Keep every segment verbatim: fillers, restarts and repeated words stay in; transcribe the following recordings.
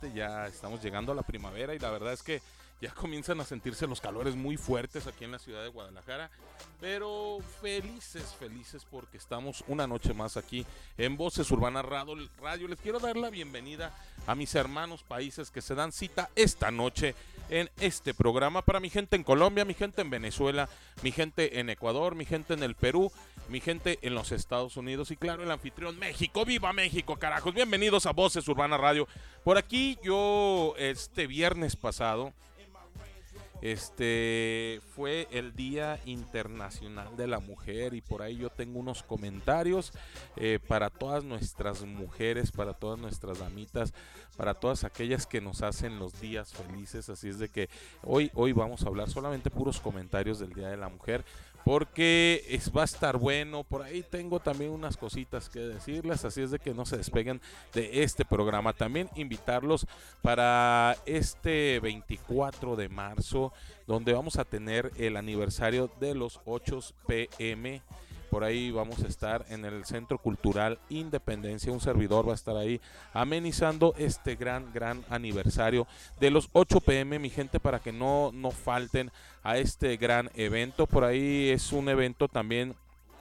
veinte, ya estamos llegando a la primavera y la verdad es que ya comienzan a sentirse los calores muy fuertes aquí en la ciudad de Guadalajara, pero felices, felices porque estamos una noche más aquí en Voces Urbanas Radio. Les quiero dar la bienvenida a mis hermanos países que se dan cita esta noche en este programa. Para mi gente en Colombia, mi gente en Venezuela, mi gente en Ecuador, mi gente en el Perú, mi gente en los Estados Unidos y claro, el anfitrión México. ¡Viva México, carajos! Bienvenidos a Voces Urbanas Radio. Por aquí yo este viernes pasado, Este fue el Día Internacional de la Mujer y por ahí yo tengo unos comentarios eh, para todas nuestras mujeres, para todas nuestras damitas, para todas aquellas que nos hacen los días felices. Así es de que hoy, hoy vamos a hablar solamente puros comentarios del Día de la Mujer, porque es, va a estar bueno. Por ahí tengo también unas cositas que decirles, así es de que no se despeguen de este programa. También invitarlos para este veinticuatro de marzo, donde vamos a tener el aniversario de los ocho pe eme. Por ahí vamos a estar en el Centro Cultural Independencia. Un servidor va a estar ahí amenizando este gran, gran aniversario de los ocho pe eme, mi gente, para que no, no falten a este gran evento. Por ahí es un evento también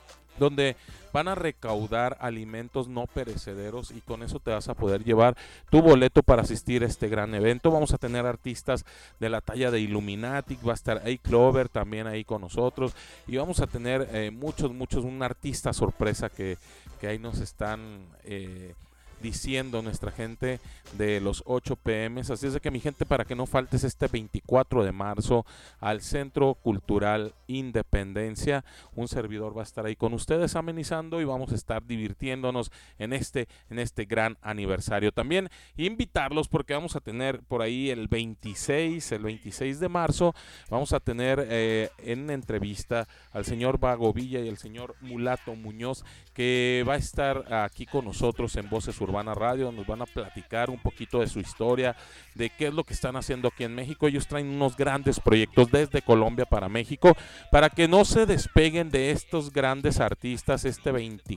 donde van a recaudar alimentos no perecederos y con eso te vas a poder llevar tu boleto para asistir a este gran evento. Vamos a tener artistas de la talla de Illuminati, va a estar ahí Clover también ahí con nosotros y vamos a tener eh, muchos, muchos, un artista sorpresa que, que ahí nos están eh, diciendo nuestra gente de los ocho pe eme. Así es de que mi gente, para que no faltes este veinticuatro de marzo al Centro Cultural Independencia, un servidor va a estar ahí con ustedes amenizando y vamos a estar divirtiéndonos en este, en este gran aniversario. También invitarlos porque vamos a tener por ahí el veintiséis, el veintiséis de marzo, vamos a tener eh, en entrevista al señor Vago Villa y el señor Mulato Muñoz, que va a estar aquí con nosotros en Voces Urbanas Radio. Nos van a platicar un poquito de su historia, de qué es lo que están haciendo aquí en México. Ellos traen unos grandes proyectos desde Colombia para México, para que no se despeguen de estos grandes artistas. Este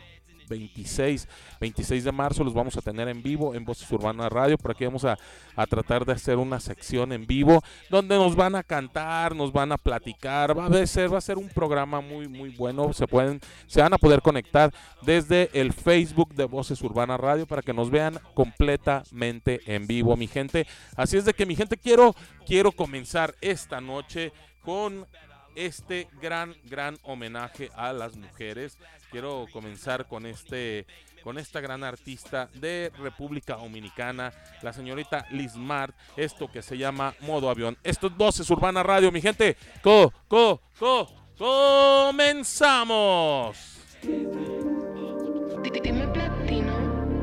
veintiséis de marzo los vamos a tener en vivo en Voces Urbanas Radio. Por aquí vamos a, a tratar de hacer una sección en vivo donde nos van a cantar, nos van a platicar. Va a ser, va a ser un programa muy muy bueno. Se pueden, se van a poder conectar desde el Facebook de Voces Urbanas Radio para que nos vean completamente en vivo, mi gente. Así es de que mi gente, quiero, quiero comenzar esta noche con este gran, gran homenaje a las mujeres. Quiero comenzar con este, con esta gran artista de República Dominicana, la señorita Liz Mart, esto que se llama Modo Avión. Esto es Voces Urbanas Radio, mi gente. Co, co, co, comenzamos. Dime platino.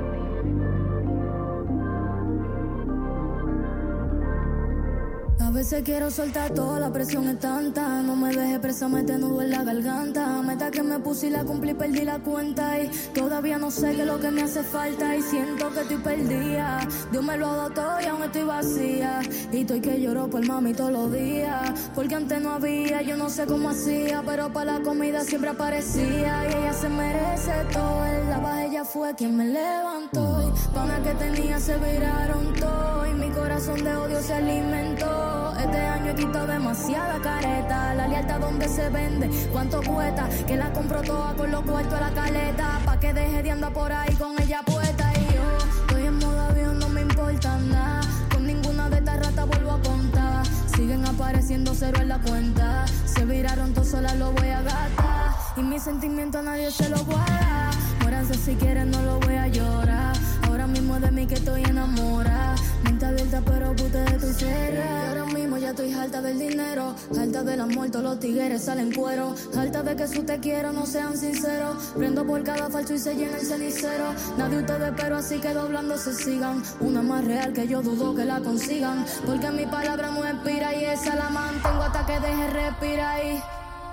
A veces quiero soltar toda la presión es tanta. No me dejes presa, me te nudo en la garganta. Meta que me puse y la cumplí, perdí la cuenta. Y todavía no sé qué es lo que me hace falta. Y siento que estoy perdida. Dios me lo ha dado todo y aún estoy vacía. Y estoy que lloro por mami todos los días. Porque antes no había, yo no sé cómo hacía. Pero para la comida siempre aparecía. Y ella se merece todo. En la baja ella fue quien me levantó. Y panas que tenía se viraron todo. Y mi corazón de odio se alimentó. Este año he quitado demasiada careta. La lealtad donde se vende, cuánto cuesta. Que la compro toda con los cuartos a la caleta. Pa' que deje de andar por ahí con ella puesta. Y yo estoy en modo avión, no me importa nada. Con ninguna de estas ratas vuelvo a contar. Siguen apareciendo cero en la cuenta. Se viraron todos, sola lo voy a gastar. Y mis sentimientos a nadie se los guarda. Muéranse si quieren, no lo voy a llorar. Ahora mismo es de mí que estoy enamorada. Mente abierta pero puta de tu cerra. Y ahora mismo ya estoy harta del dinero. Harta del amor, todos los tigres salen cuero. Harta de que su te quiero no sean sinceros. Prendo por cada falso y se llena el cenicero. Nadie ustedes pero así que doblando se sigan. Una más real que yo dudo que la consigan. Porque mi palabra no expira y esa la mantengo hasta que deje respirar y...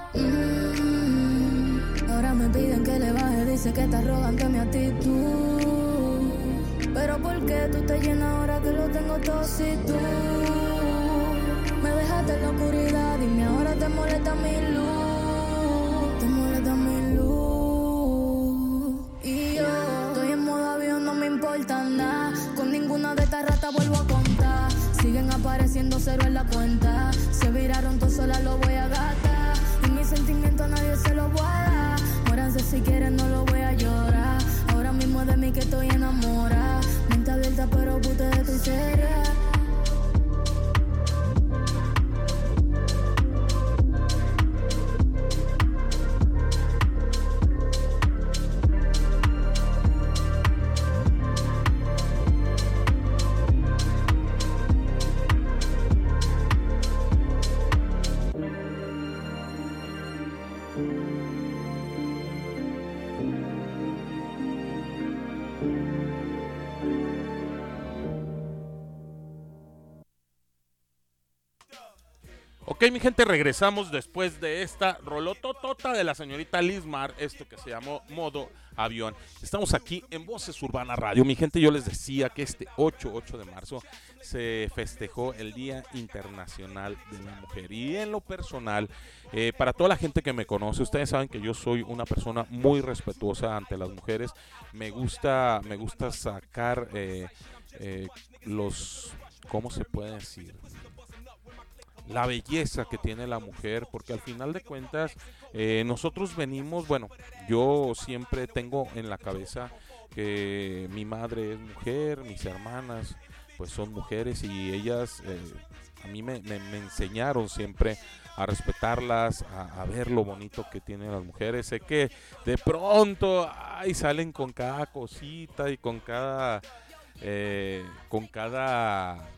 Mm, ahora me piden que le baje, dice que está arrogante mi actitud. Pero ¿por qué tú te llenas ahora que lo tengo todo si tú me dejaste en la oscuridad? Dime ahora te molesta mi luz, te molesta mi luz. Y yo estoy en modo avión, no me importa nada. Con ninguna de estas ratas vuelvo a comer. Siguen apareciendo cero en la cuenta. Se viraron, todo sola lo voy a gastar. Y mis sentimientos nadie se los voy a dar. Muéranse si quieren, no lo voy a llorar. Ahora mismo es de mí que estoy enamorada. Mente abierta pero puta de tu seria. Ok, mi gente, regresamos después de esta rolototota de la señorita Liz Mar, esto que se llamó Modo Avión. Estamos aquí en Voces Urbana Radio. Mi gente, yo les decía que este ocho de marzo se festejó el Día Internacional de la Mujer. Y en lo personal, eh, para toda la gente que me conoce, ustedes saben que yo soy una persona muy respetuosa ante las mujeres. Me gusta, me gusta sacar eh, eh, los, ¿cómo se puede decir?, la belleza que tiene la mujer, porque al final de cuentas eh, nosotros venimos, bueno, yo siempre tengo en la cabeza que mi madre es mujer, mis hermanas pues son mujeres y ellas eh, a mí me, me, me enseñaron siempre a respetarlas, a, a ver lo bonito que tienen las mujeres. Sé que de pronto ay, salen con cada cosita y con cada eh, con cada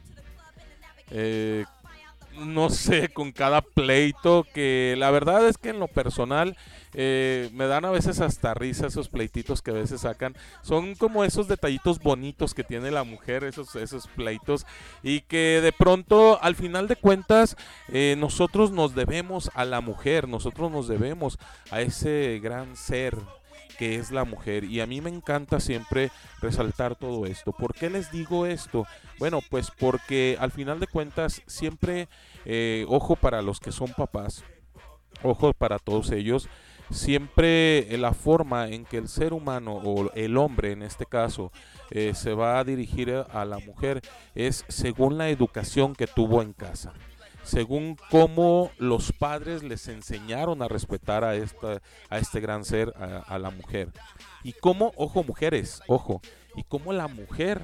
eh, no sé, con cada pleito, que la verdad es que en lo personal eh, me dan a veces hasta risa esos pleititos que a veces sacan. Son como esos detallitos bonitos que tiene la mujer, esos, esos pleitos, y que de pronto al final de cuentas eh, nosotros nos debemos a la mujer, nosotros nos debemos a ese gran ser que es la mujer, y a mí me encanta siempre resaltar todo esto. ¿Por qué les digo esto? Bueno, pues porque al final de cuentas siempre, eh, ojo para los que son papás, ojo para todos ellos, siempre eh, la forma en que el ser humano o el hombre en este caso eh, se va a dirigir a la mujer es según la educación que tuvo en casa, según cómo los padres les enseñaron a respetar a esta, a este gran ser, a, a la mujer. Y cómo, ojo mujeres, ojo, y cómo la mujer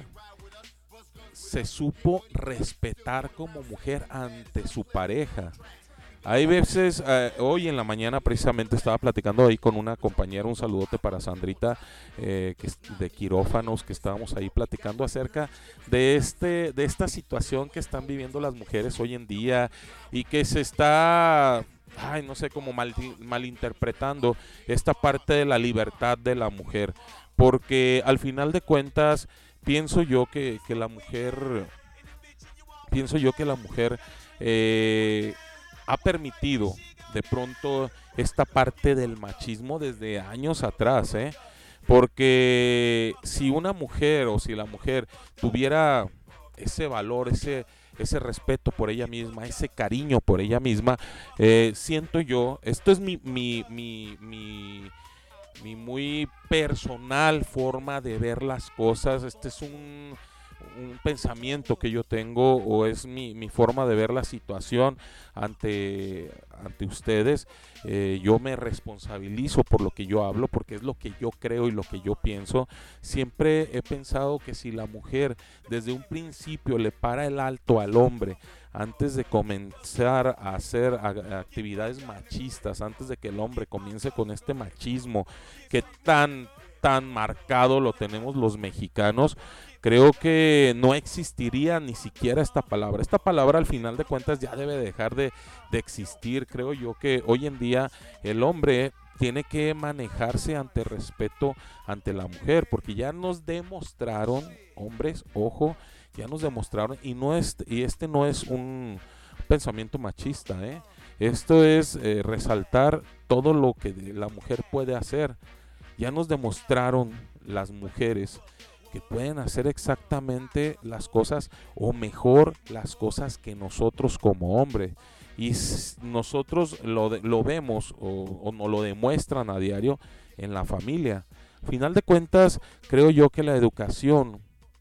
se supo respetar como mujer ante su pareja. Hay veces, eh, hoy en la mañana precisamente estaba platicando ahí con una compañera, un saludote para Sandrita, eh, que es de quirófanos, que estábamos ahí platicando acerca de este, de esta situación que están viviendo las mujeres hoy en día y que se está, ay, no sé, como mal, malinterpretando esta parte de la libertad de la mujer, porque al final de cuentas pienso yo que, que la mujer, pienso yo que la mujer, eh, ha permitido de pronto esta parte del machismo desde años atrás, ¿eh? Porque si una mujer o si la mujer tuviera ese valor, ese, ese respeto por ella misma, ese cariño por ella misma, eh, siento yo, esto es mi, mi, mi, mi, mi muy personal forma de ver las cosas, este es un... un pensamiento que yo tengo o es mi, mi forma de ver la situación ante, ante ustedes. Eh, yo me responsabilizo por lo que yo hablo porque es lo que yo creo y lo que yo pienso. Siempre he pensado que si la mujer desde un principio le para el alto al hombre antes de comenzar a hacer a, a actividades machistas, antes de que el hombre comience con este machismo que tan tan marcado lo tenemos los mexicanos, creo que no existiría ni siquiera esta palabra. Esta palabra al final de cuentas ya debe dejar de, de existir. Creo yo que hoy en día el hombre tiene que manejarse ante respeto ante la mujer, porque ya nos demostraron, hombres, ojo, ya nos demostraron, y no es, y este no es un pensamiento machista, ¿eh? Esto es eh, resaltar todo lo que la mujer puede hacer. Ya nos demostraron las mujeres que pueden hacer exactamente las cosas o mejor las cosas que nosotros como hombre. Y nosotros lo, de, lo vemos o, o nos lo demuestran a diario en la familia. Al final de cuentas, creo yo que la educación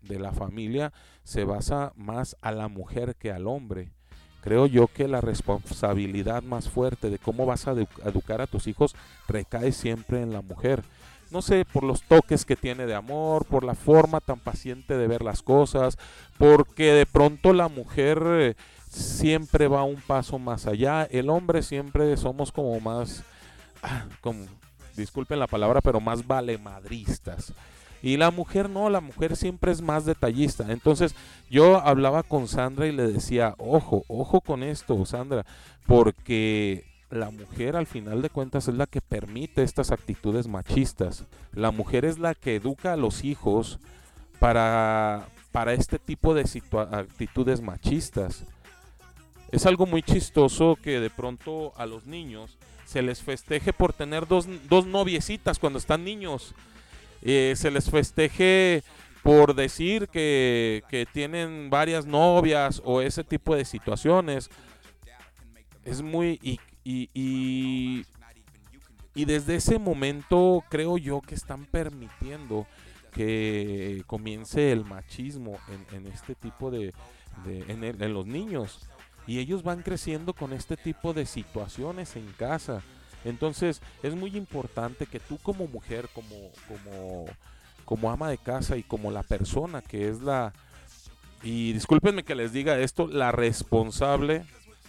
de la familia se basa más a la mujer que al hombre. Creo yo que la responsabilidad más fuerte de cómo vas a edu- educar a tus hijos recae siempre en la mujer. No sé, por los toques que tiene de amor, por la forma tan paciente de ver las cosas, porque de pronto la mujer eh, siempre va un paso más allá. El hombre siempre somos como más, ah, como, disculpen la palabra, pero más valemadristas. Y la mujer no, la mujer siempre es más detallista. Entonces yo hablaba con Sandra y le decía, ojo, ojo con esto, Sandra, porque la mujer al final de cuentas es la que permite estas actitudes machistas. La mujer es la que educa a los hijos para, para este tipo de situa- actitudes machistas. Es algo muy chistoso que de pronto a los niños se les festeje por tener dos, dos noviecitas cuando están niños. Eh, se les festeje por decir que, que tienen varias novias o ese tipo de situaciones. Es muy... Y, y, y, y desde ese momento creo yo que están permitiendo que comience el machismo en, en este tipo de... de en, el, en los niños. Y ellos van creciendo con este tipo de situaciones en casa. Entonces es muy importante que tú como mujer, como, como, como ama de casa y como la persona que es la, y discúlpenme que les diga esto, la responsable,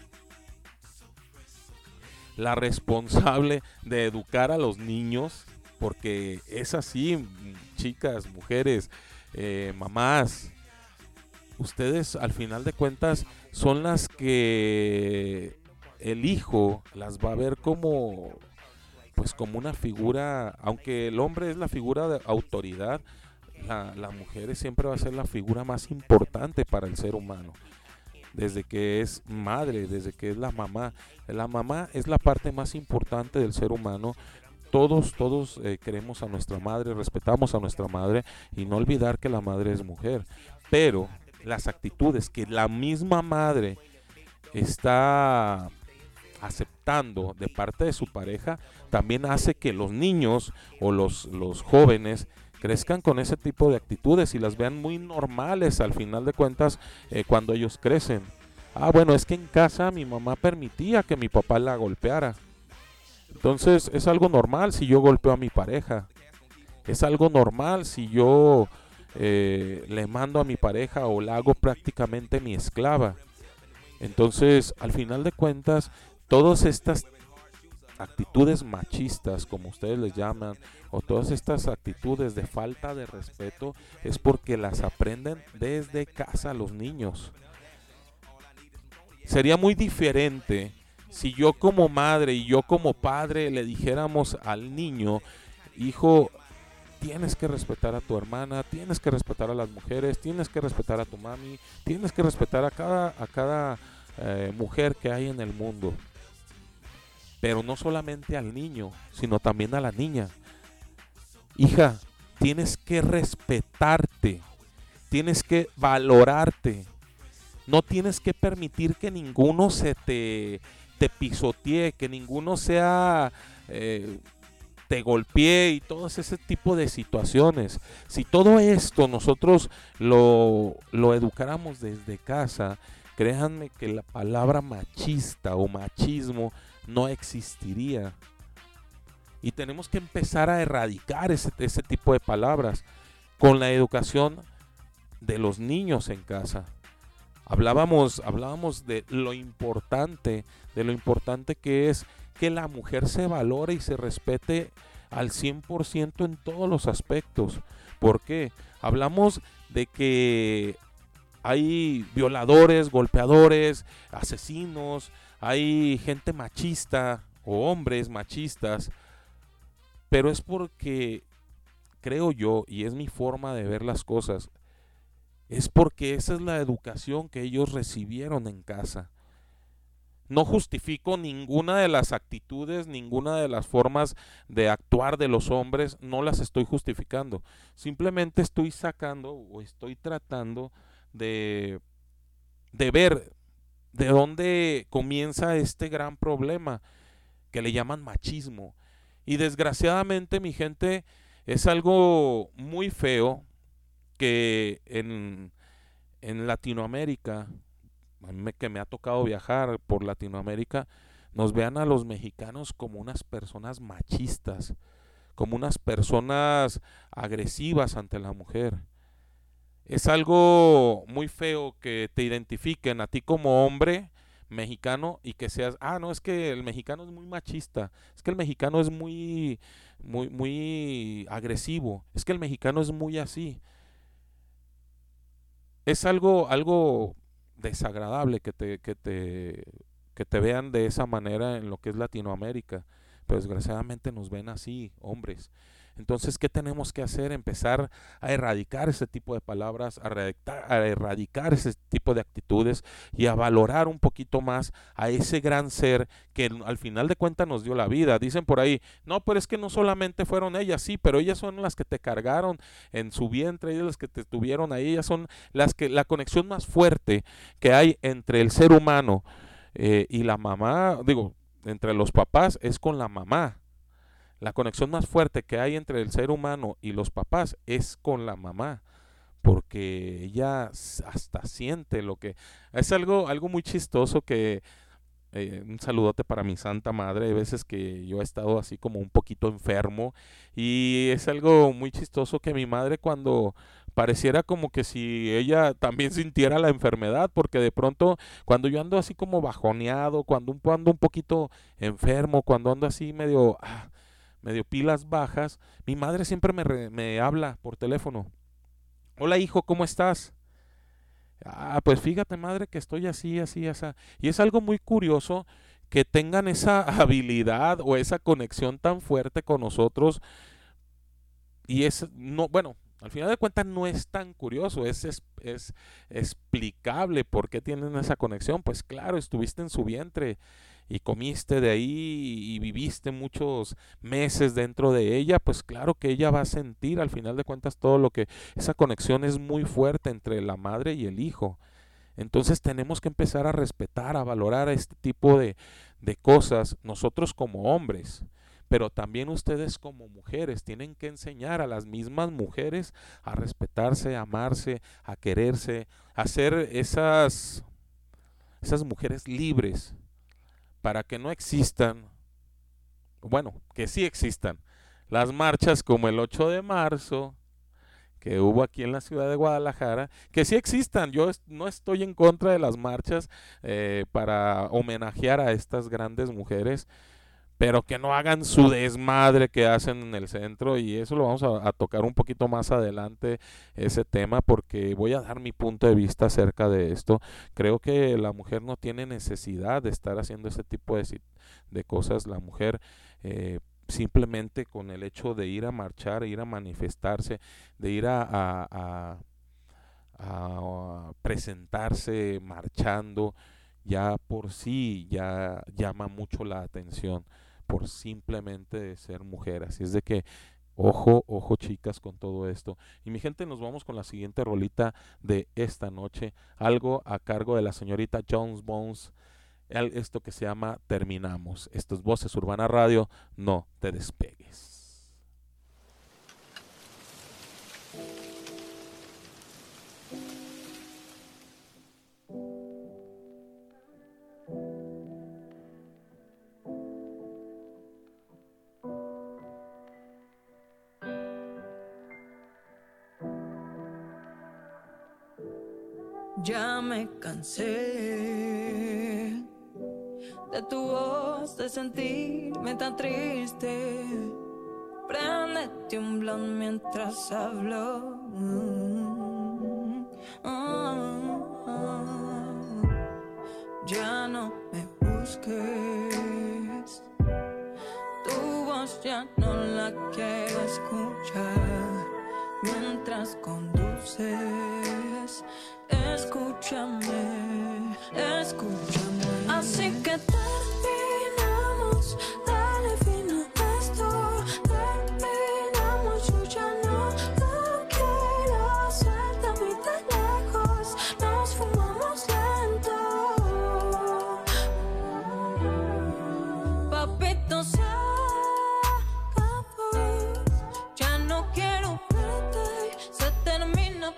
la responsable de educar a los niños, porque es así, chicas, mujeres, eh, mamás, ustedes al final de cuentas son las que el hijo las va a ver como, pues como una figura, aunque el hombre es la figura de autoridad, la, la mujer siempre va a ser la figura más importante para el ser humano. Desde que es madre, desde que es la mamá. La mamá es la parte más importante del ser humano. Todos, todos eh, queremos a nuestra madre, respetamos a nuestra madre y no olvidar que la madre es mujer. Pero las actitudes que la misma madre está aceptando de parte de su pareja también hace que los niños o los, los jóvenes crezcan con ese tipo de actitudes y las vean muy normales al final de cuentas eh, cuando ellos crecen. Ah, bueno, es que en casa mi mamá permitía que mi papá la golpeara. Entonces es algo normal si yo golpeo a mi pareja. Es algo normal si yo eh, le mando a mi pareja o la hago prácticamente mi esclava. Entonces, al final de cuentas, todas estas actitudes machistas, como ustedes les llaman, o todas estas actitudes de falta de respeto, es porque las aprenden desde casa los niños. Sería muy diferente si yo como madre y yo como padre le dijéramos al niño, hijo, tienes que respetar a tu hermana, tienes que respetar a las mujeres, tienes que respetar a tu mami, tienes que respetar a cada, a cada eh, mujer que hay en el mundo. Pero no solamente al niño, sino también a la niña. Hija, tienes que respetarte, tienes que valorarte. No tienes que permitir que ninguno se te, te pisotee, que ninguno sea... Eh, te golpee y todo ese tipo de situaciones. Si todo esto nosotros lo, lo educáramos desde casa, créanme que la palabra machista o machismo no existiría. Y tenemos que empezar a erradicar ese, ese tipo de palabras con la educación de los niños en casa. Hablábamos, hablábamos de lo importante, de lo importante que es que la mujer se valore y se respete al cien por ciento en todos los aspectos. ¿Por qué? Hablamos de que hay violadores, golpeadores, asesinos, hay gente machista o hombres machistas, pero es porque creo yo, y es mi forma de ver las cosas, es porque esa es la educación que ellos recibieron en casa. No justifico ninguna de las actitudes, ninguna de las formas de actuar de los hombres, no las estoy justificando. Simplemente estoy sacando o estoy tratando de, de ver de dónde comienza este gran problema que le llaman machismo. Y desgraciadamente, mi gente, es algo muy feo que en, en Latinoamérica, a mí me, que me ha tocado viajar por Latinoamérica, nos vean a los mexicanos como unas personas machistas, como unas personas agresivas ante la mujer. Es algo muy feo que te identifiquen a ti como hombre mexicano y que seas, ah, no, es que el mexicano es muy machista, es que el mexicano es muy, muy, muy agresivo, es que el mexicano es muy así. Es algo, algo desagradable que te, que te, que te vean de esa manera en lo que es Latinoamérica, pero desgraciadamente nos ven así, hombres. Entonces, ¿qué tenemos que hacer? Empezar a erradicar ese tipo de palabras, a erradicar, a erradicar ese tipo de actitudes y a valorar un poquito más a ese gran ser que al final de cuentas nos dio la vida. Dicen por ahí, no, pero es que no solamente fueron ellas, sí, pero ellas son las que te cargaron en su vientre, ellas las que te tuvieron ahí, ellas son las que, la conexión más fuerte que hay entre el ser humano eh, y la mamá, digo, entre los papás es con la mamá. La conexión más fuerte que hay entre el ser humano y los papás es con la mamá, porque ella hasta siente lo que... Es algo, algo muy chistoso que... Eh, un saludote para mi santa madre. Hay veces que yo he estado así como un poquito enfermo y es algo muy chistoso que mi madre cuando... pareciera como que si ella también sintiera la enfermedad, porque de pronto cuando yo ando así como bajoneado, cuando ando un poquito enfermo, cuando ando así medio... Ah, medio pilas bajas, mi madre siempre me, re, me habla por teléfono. Hola hijo, ¿cómo estás? Ah, pues fíjate madre que estoy así, así, así. Y es algo muy curioso que tengan esa habilidad o esa conexión tan fuerte con nosotros. Y es, no, bueno, al final de cuentas no es tan curioso, es, es, es explicable por qué tienen esa conexión. Pues claro, estuviste en su vientre y comiste de ahí y viviste muchos meses dentro de ella, pues claro que ella va a sentir al final de cuentas todo lo que, esa conexión es muy fuerte entre la madre y el hijo. Entonces tenemos que empezar a respetar, a valorar este tipo de, de cosas nosotros como hombres, pero también ustedes como mujeres tienen que enseñar a las mismas mujeres a respetarse, a amarse, a quererse, a ser esas, esas mujeres libres, para que no existan, bueno, que sí existan, las marchas como el ocho de marzo, que hubo aquí en la ciudad de Guadalajara, que sí existan. Yo est- no estoy en contra de las marchas eh, para homenajear a estas grandes mujeres, pero que no hagan su desmadre que hacen en el centro, y eso lo vamos a, a tocar un poquito más adelante, ese tema, porque voy a dar mi punto de vista acerca de esto. Creo que la mujer no tiene necesidad de estar haciendo ese tipo de, de cosas. La mujer eh, simplemente con el hecho de ir a marchar, ir a manifestarse, de ir a, a, a, a presentarse marchando, ya por sí ya llama mucho la atención por simplemente ser mujer. Así es de que ojo, ojo chicas con todo esto. Y mi gente, nos vamos con la siguiente rolita de esta noche, algo a cargo de la señorita Jones Bones, esto que se llama Terminamos. Esto es Voces Urbana Radio, no te despegues. Ya me cansé de tu voz, de sentirme tan triste. Préndete un blunt mientras hablo. Mm, oh, oh. Ya no me busques, tu voz ya no la quiero escuchar. Mientras conduces, escúchame, escúchame. Así que terminamos, dale fin a esto. Terminamos, yo ya no lo quiero. Suéltame tan lejos, nos fumamos lento. Papito, se acabó. Ya no quiero verte, se termina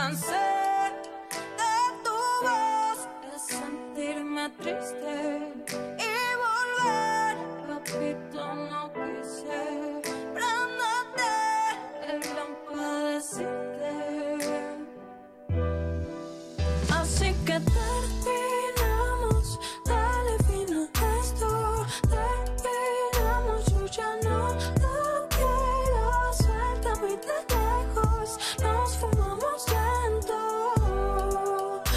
cansé de tu voz, de sentirme triste y volver. Papito, no quise prenderte el lámpara de decirte. Así que terminamos, dale fin a esto. Terminamos, yo ya no lo quiero. Suéltame y de lejos, nos fumamos lento.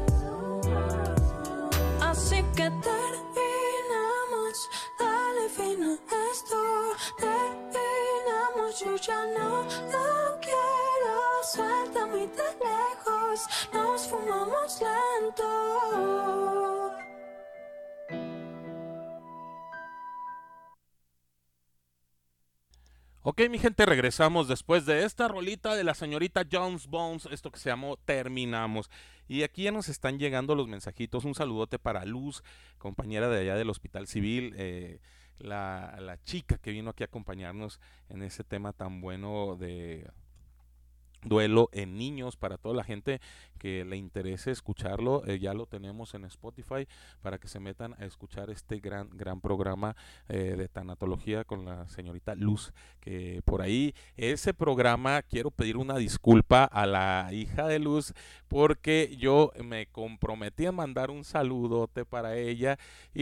Así que terminamos, dale fin a esto. Terminamos, yo ya no lo quiero. Suéltame y de lejos, nos fumamos lento. Ok, mi gente, regresamos después de esta rolita de la señorita Jones Bones, esto que se llamó Terminamos. Y aquí ya nos están llegando los mensajitos. Un saludote para Luz, compañera de allá del Hospital Civil, eh, la, la chica que vino aquí a acompañarnos en ese tema tan bueno de duelo en niños. Para toda la gente que le interese escucharlo, eh, ya lo tenemos en Spotify para que se metan a escuchar este gran gran programa eh, de tanatología con la señorita Luz, que por ahí ese programa quiero pedir una disculpa a la hija de Luz porque yo me comprometí a mandar un saludote para ella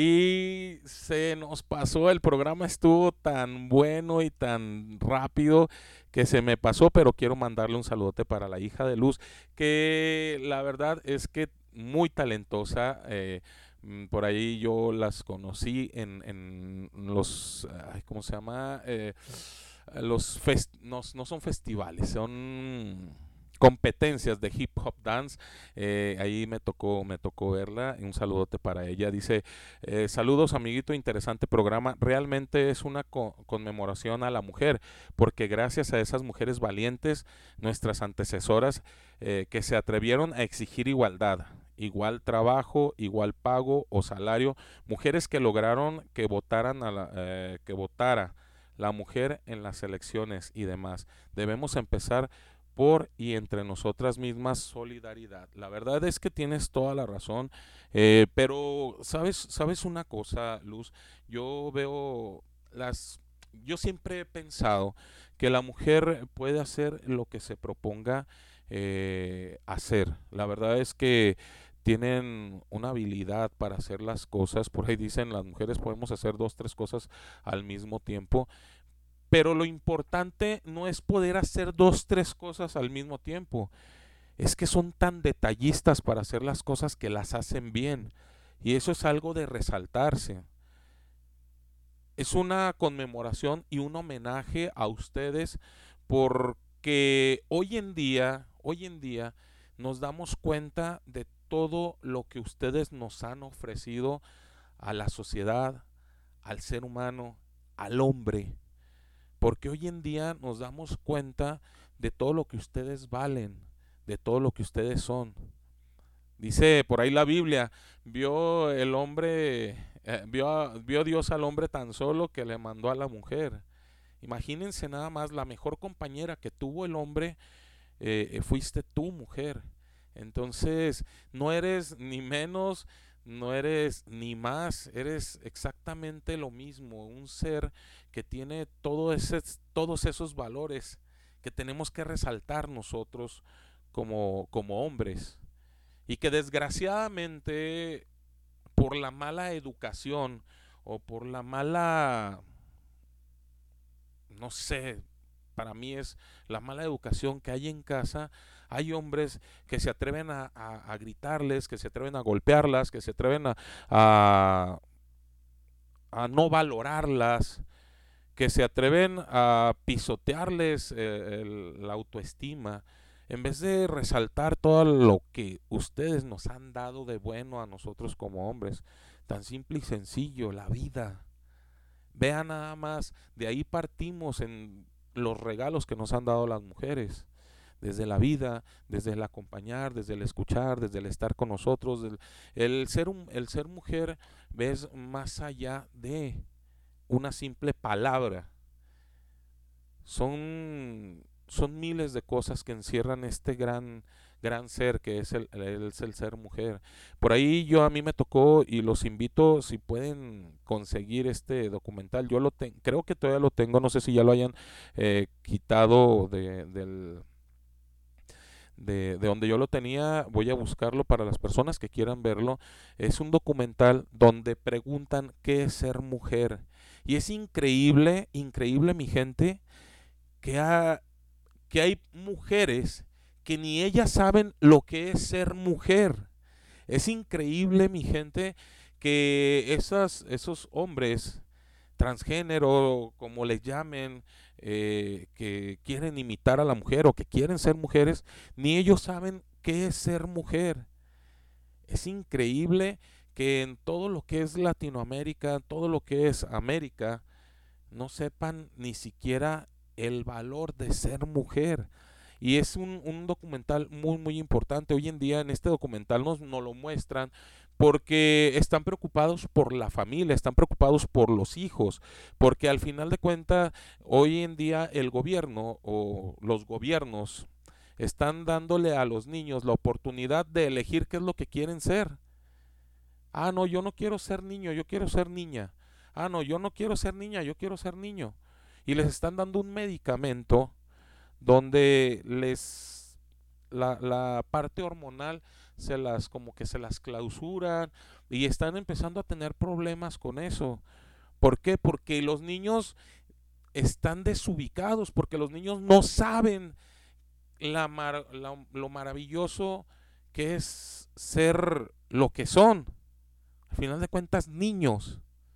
y se nos pasó. El programa estuvo tan bueno y tan rápido que se me pasó, pero quiero mandarle un saludote para la hija de Luz, que la verdad es que muy talentosa. Eh, por ahí yo las conocí en, en los, ay, ¿cómo se llama? Eh, los fest, no, no son festivales, son competencias de hip hop dance. Eh, ahí me tocó me tocó verla. Un saludote para ella. Dice, eh, saludos amiguito, interesante programa. Realmente es una co conmemoración a la mujer, porque gracias a esas mujeres valientes, nuestras antecesoras, eh, que se atrevieron a exigir igualdad, igual trabajo, igual pago o salario, mujeres que lograron que votaran a la, eh, que votara la mujer en las elecciones y demás. Debemos empezar por y entre nosotras mismas, solidaridad. La verdad es que tienes toda la razón, eh, pero sabes, sabes una cosa, Luz, yo veo las, yo siempre he pensado que la mujer puede hacer lo que se proponga eh, hacer. La verdad es que tienen una habilidad para hacer las cosas. Por ahí dicen, las mujeres podemos hacer dos, tres cosas al mismo tiempo. Pero lo importante no es poder hacer dos, tres cosas al mismo tiempo. Es que son tan detallistas para hacer las cosas que las hacen bien. Y eso es algo de resaltarse. Es una conmemoración y un homenaje a ustedes, porque hoy en día, hoy en día nos damos cuenta de todo lo que ustedes nos han ofrecido a la sociedad, al ser humano, al hombre. Porque hoy en día nos damos cuenta de todo lo que ustedes valen, de todo lo que ustedes son. Dice por ahí la Biblia, vio el hombre, eh, vio, vio Dios al hombre tan solo que le mandó a la mujer. Imagínense nada más, la mejor compañera que tuvo el hombre, eh, fuiste tú, mujer. Entonces, no eres ni menos, no eres ni más, eres exactamente lo mismo, un ser que tiene todo ese, todos esos valores que tenemos que resaltar nosotros como, como hombres, y que desgraciadamente por la mala educación o por la mala, no sé, para mí es la mala educación que hay en casa. Hay hombres que se atreven a, a, a gritarles, que se atreven a golpearlas, que se atreven a, a, a no valorarlas, que se atreven a pisotearles eh, el, la autoestima, en vez de resaltar todo lo que ustedes nos han dado de bueno a nosotros como hombres. Tan simple y sencillo, la vida. Vean nada más, de ahí partimos en los regalos que nos han dado las mujeres. Desde la vida, desde el acompañar, desde el escuchar, desde el estar con nosotros. El, el, ser, un, el ser mujer ves más allá de una simple palabra. Son, son miles de cosas que encierran este gran, gran ser que es el, el, es el ser mujer. Por ahí yo a mí me tocó y los invito si pueden conseguir este documental. Yo lo tengo, creo que todavía lo tengo, no sé si ya lo hayan eh, quitado de, del de, de donde yo lo tenía, voy a buscarlo para las personas que quieran verlo. Es un documental donde preguntan qué es ser mujer. Y es increíble, increíble mi gente, que, ha, que hay mujeres que ni ellas saben lo que es ser mujer. Es increíble mi gente que esas, esos hombres transgénero, como les llamen, eh, que quieren imitar a la mujer o que quieren ser mujeres, ni ellos saben qué es ser mujer. Es increíble que en todo lo que es Latinoamérica, todo lo que es América, no sepan ni siquiera el valor de ser mujer. Y es un, un documental muy, muy importante. Hoy en día en este documental nos, nos lo muestran porque están preocupados por la familia, están preocupados por los hijos, porque al final de cuentas, hoy en día el gobierno o los gobiernos están dándole a los niños la oportunidad de elegir qué es lo que quieren ser. Ah, no, yo no quiero ser niño, yo quiero ser niña. Ah, no, yo no quiero ser niña, yo quiero ser niño. Y les están dando un medicamento donde les la, la parte hormonal se las como que se las clausuran y están empezando a tener problemas con eso. ¿Por qué? Porque los niños están desubicados, porque los niños no saben la mar, la, lo maravilloso que es ser lo que son. Al final de cuentas, niños.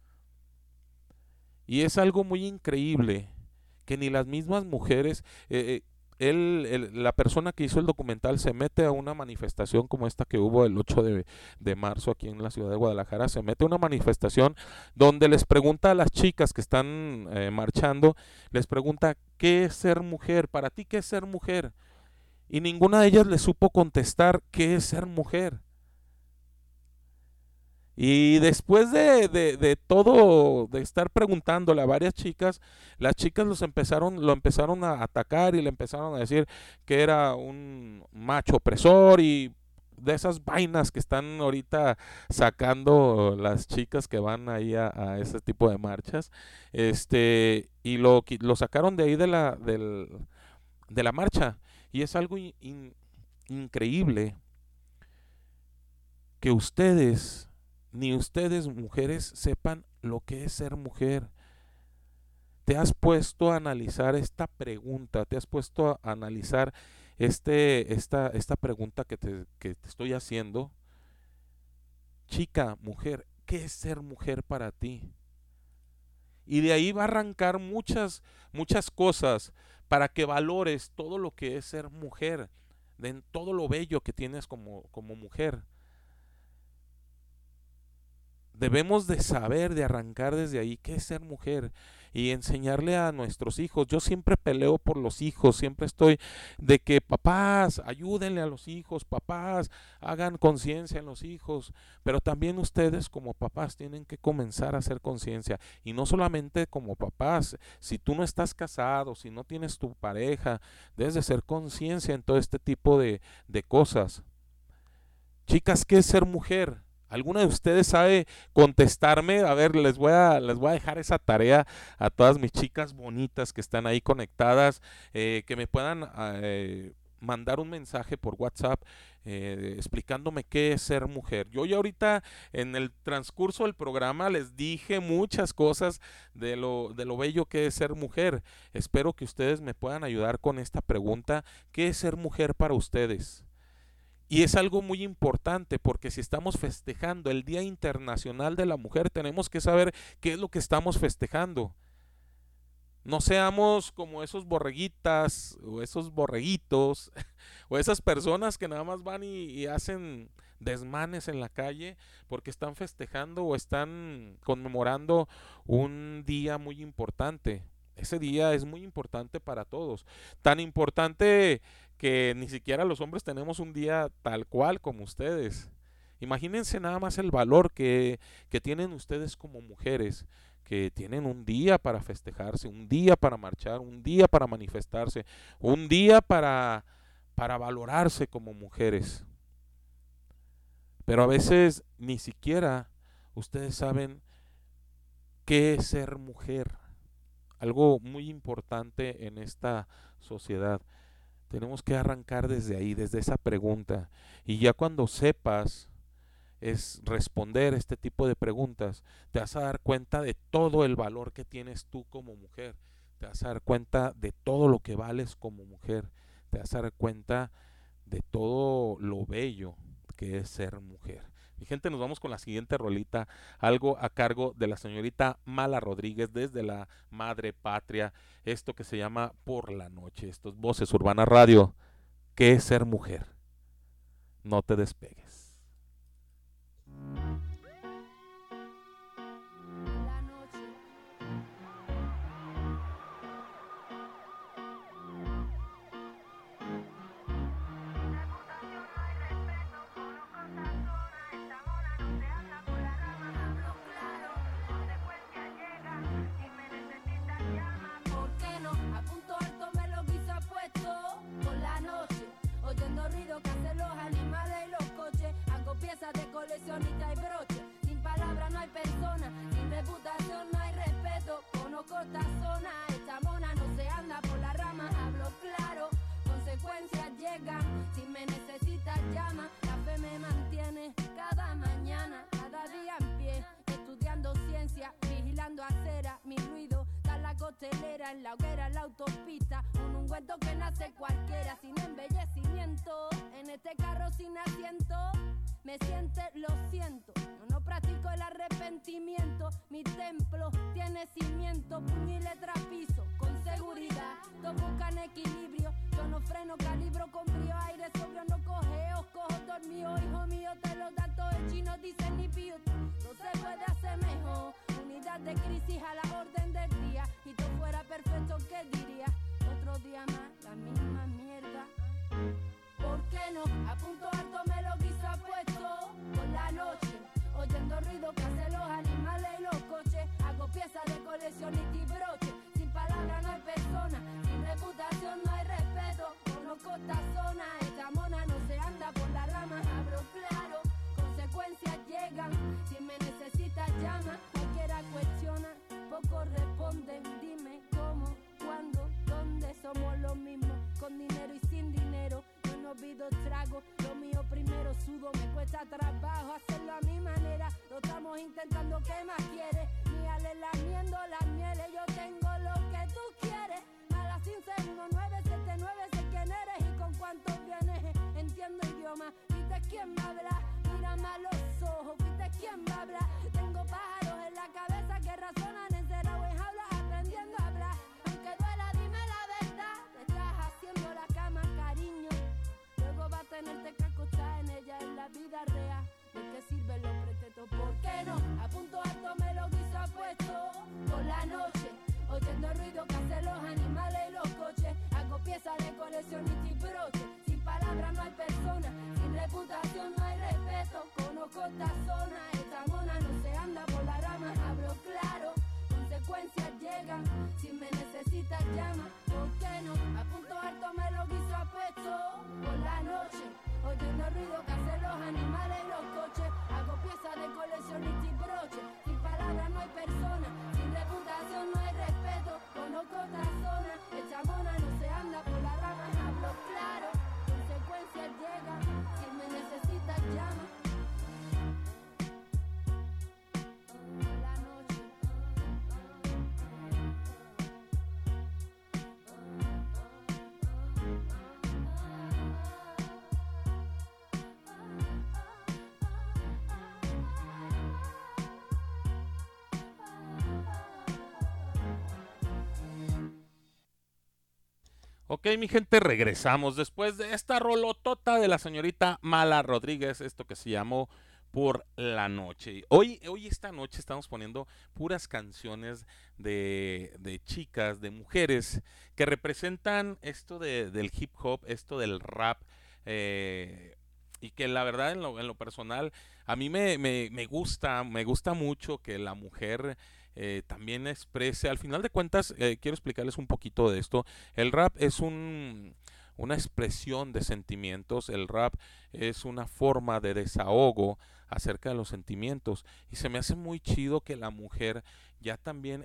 Y es algo muy increíble que ni las mismas mujeres, eh, él, el, la persona que hizo el documental se mete a una manifestación como esta que hubo el ocho de, de marzo aquí en la ciudad de Guadalajara, se mete a una manifestación donde les pregunta a las chicas que están eh, marchando, les pregunta, ¿qué es ser mujer? ¿Para ti qué es ser mujer? Y ninguna de ellas le supo contestar qué es ser mujer. Y después de, de, de todo, de estar preguntándole a varias chicas, las chicas los empezaron, lo empezaron a atacar y le empezaron a decir que era un macho opresor y de esas vainas que están ahorita sacando las chicas que van ahí a, a ese tipo de marchas. Este, y lo, lo sacaron de ahí de la, del, de la marcha. Y es algo in, in, increíble que ustedes, ni ustedes mujeres, sepan lo que es ser mujer. ¿Te has puesto a analizar esta pregunta? ¿Te has puesto a analizar este, esta, esta pregunta que te, que te estoy haciendo? Chica, mujer, ¿qué es ser mujer para ti? Y de ahí va a arrancar muchas, muchas cosas para que valores todo lo que es ser mujer, de todo lo bello que tienes como, como mujer. Debemos de saber, de arrancar desde ahí qué es ser mujer y enseñarle a nuestros hijos. Yo siempre peleo por los hijos, siempre estoy de que papás, ayúdenle a los hijos, papás, hagan conciencia en los hijos, pero también ustedes como papás tienen que comenzar a hacer conciencia y no solamente como papás, si tú no estás casado, si no tienes tu pareja, debes de hacer conciencia en todo este tipo de, de cosas. Chicas, ¿qué es ser mujer? ¿Alguna de ustedes sabe contestarme? A ver, les voy a, les voy a dejar esa tarea a todas mis chicas bonitas que están ahí conectadas, eh, que me puedan eh, mandar un mensaje por WhatsApp eh, explicándome qué es ser mujer. Yo ya ahorita en el transcurso del programa les dije muchas cosas de lo, de lo bello que es ser mujer. Espero que ustedes me puedan ayudar con esta pregunta. ¿Qué es ser mujer para ustedes? Y es algo muy importante porque si estamos festejando el Día Internacional de la Mujer, tenemos que saber qué es lo que estamos festejando. No seamos como esos borreguitas o esos borreguitos o esas personas que nada más van y, y hacen desmanes en la calle porque están festejando o están conmemorando un día muy importante. Ese día es muy importante para todos. Tan importante que ni siquiera los hombres tenemos un día tal cual como ustedes. Imagínense nada más el valor que, que tienen ustedes como mujeres, que tienen un día para festejarse, un día para marchar, un día para manifestarse, un día para, para valorarse como mujeres. Pero a veces ni siquiera ustedes saben qué es ser mujer. Algo muy importante en esta sociedad. Tenemos que arrancar desde ahí, desde esa pregunta. Y ya cuando sepas es responder este tipo de preguntas, te vas a dar cuenta de todo el valor que tienes tú como mujer. Te vas a dar cuenta de todo lo que vales como mujer. Te vas a dar cuenta de todo lo bello que es ser mujer. Mi gente, nos vamos con la siguiente rolita, algo a cargo de la señorita Mala Rodríguez desde la Madre Patria, esto que se llama Por la Noche. Esto es Voces Urbanas Radio. ¿Qué es ser mujer? No te despegues. Coleccionista y broche, sin palabras no hay persona, sin reputación no hay respeto. Conozco esta zona, esta mona no se anda por la rama. Hablo claro, consecuencias llegan. Si me necesitas llama, la fe me mantiene cada mañana, cada día en pie, estudiando ciencia, vigilando acera, mi ruido da la costelera, en la hoguera, en la autopista, un ungüento que nace cualquiera, sin embellecimiento, en este carro sin asiento. Me siente, lo siento, yo no practico el arrepentimiento. Mi templo tiene cimiento, puño y letra piso, con seguridad. Todos buscan equilibrio, yo no freno, calibro con brío. Aire sobrio, no cogeo, cojo dormido. Hijo mío, te lo dan todo el chino, dicen ni pío. No se puede hacer mejor, unidad de crisis a la orden del día. Y todo fuera perfecto, ¿qué diría? Otro día más, la misma mierda. ¿Por qué no? A punto alto me lo quizá puesto por la noche, oyendo ruido que hacen los animales y los coches. Hago piezas de coleccionista y broche, sin palabras no hay persona, sin reputación no hay respeto. Conozco esta zona, esta mona no se anda por la rama. Hablo claro, consecuencias llegan. Si me necesitas llama, cualquiera cuestiona, pocos responden. Dime cómo, cuándo, dónde, somos los mismos, con dinero y sin dinero. No olvido trago, lo mío primero sudo, me cuesta trabajo hacerlo a mi manera. Lo estamos intentando, ¿qué más quieres? Míale lamiendo las mieles, yo tengo lo que tú quieres. A las quince, uno, nueve, siete, nueve, sé quién eres y con cuántos vienes. Entiendo idioma, ¿viste quién me habla? Mírame a los ojos, ¿viste quién me habla? Tengo pájaros en la cabeza que razonan encerrado en jaulas, aprendiendo a hablar. Aunque duela, dime la verdad, te estás haciendo la cama, cariño. Va a tenerte que acostar en ella en la vida real. ¿De qué sirven los pretextos? ¿Por qué no? A punto alto me lo quiso puesto por la noche, oyendo el ruido que hacen los animales y los coches. Hago piezas de coleccionista y broche, sin palabras no hay persona, sin reputación no hay respeto. Conozco esta zona, esta mona no se anda por la rama. Hablo claro, consecuencias llegan. Si me necesitas llama, ¿por qué no? A punto alto me lo quiso puesto por la noche, oyendo el ruido que hacen los animales y los coches. Hago piezas de coleccionista y broche, sin palabras no hay persona, sin reputación no hay respeto. Conozco otra zona, esta mona no se anda por la rama. Hablo claro, consecuencias llegan. Si me necesitas llama. Ok, mi gente, regresamos después de esta rolotota de la señorita Mala Rodríguez, esto que se llamó Por la Noche. Hoy, hoy esta noche estamos poniendo puras canciones de, de chicas, de mujeres, que representan esto de, del hip hop, esto del rap, eh, y que la verdad en lo, en lo personal a mí me, me, me gusta, me gusta mucho que la mujer eh, también exprese. Al final de cuentas, eh, quiero explicarles un poquito de esto. El rap es un, una expresión de sentimientos. El rap es una forma de desahogo acerca de los sentimientos, y se me hace muy chido que la mujer ya también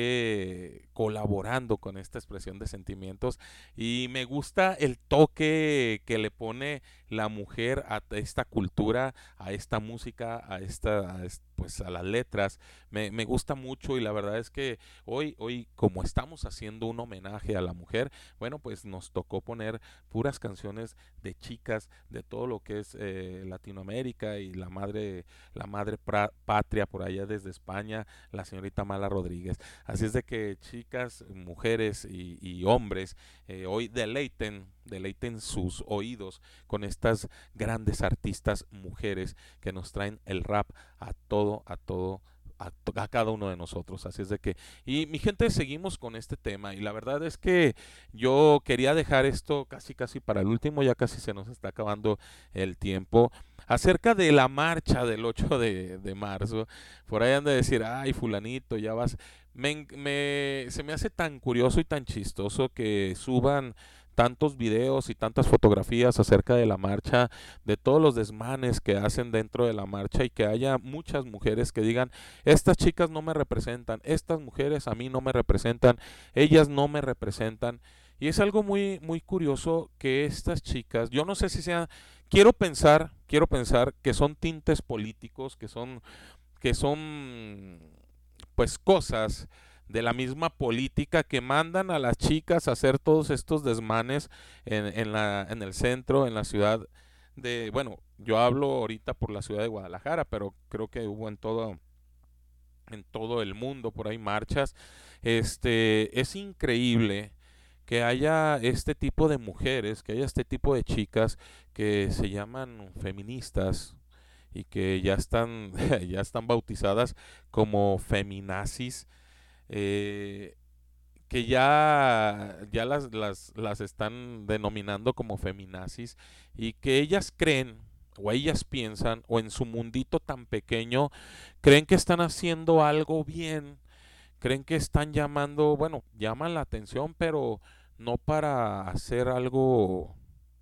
esté colaborando con esta expresión de sentimientos, y me gusta el toque que le pone la mujer a esta cultura, a esta música, a esta, a est- pues a las letras. Me, me gusta mucho, y la verdad es que hoy, hoy como estamos haciendo un homenaje a la mujer, bueno, pues nos tocó poner puras canciones de chicas de todo lo que es eh, Latinoamérica, y la madre, la madre pra- patria por allá desde España, la señorita Mala Rodríguez. Así es de que chicas, mujeres y, y hombres, eh, hoy deleiten, deleiten sus oídos con estas grandes artistas mujeres que nos traen el rap a todo, a todo, a, to- a cada uno de nosotros. Así es de que, y mi gente, seguimos con este tema, y la verdad es que yo quería dejar esto casi casi para el último, ya casi se nos está acabando el tiempo, acerca de la marcha del ocho de, de marzo. Por ahí han de decir, ay, fulanito, ya vas. Me, en- me- se me hace tan curioso y tan chistoso que suban tantos videos y tantas fotografías acerca de la marcha, de todos los desmanes que hacen dentro de la marcha, y que haya muchas mujeres que digan, estas chicas no me representan, estas mujeres a mí no me representan, ellas no me representan. Y es algo muy, muy curioso que estas chicas, yo no sé si sean, quiero pensar, quiero pensar que son tintes políticos, que son, que son pues cosas de la misma política que mandan a las chicas a hacer todos estos desmanes en, en la, en el centro, en la ciudad de, bueno, yo hablo ahorita por la ciudad de Guadalajara, pero creo que hubo en todo, en todo el mundo por ahí marchas. Este, es increíble que haya este tipo de mujeres, que haya este tipo de chicas que se llaman feministas, y que ya están, ya están bautizadas como feminazis, eh, que ya, ya las, las, las están denominando como feminazis, y que ellas creen, o ellas piensan, o en su mundito tan pequeño, creen que están haciendo algo bien, creen que están llamando, bueno, llaman la atención, pero no para hacer algo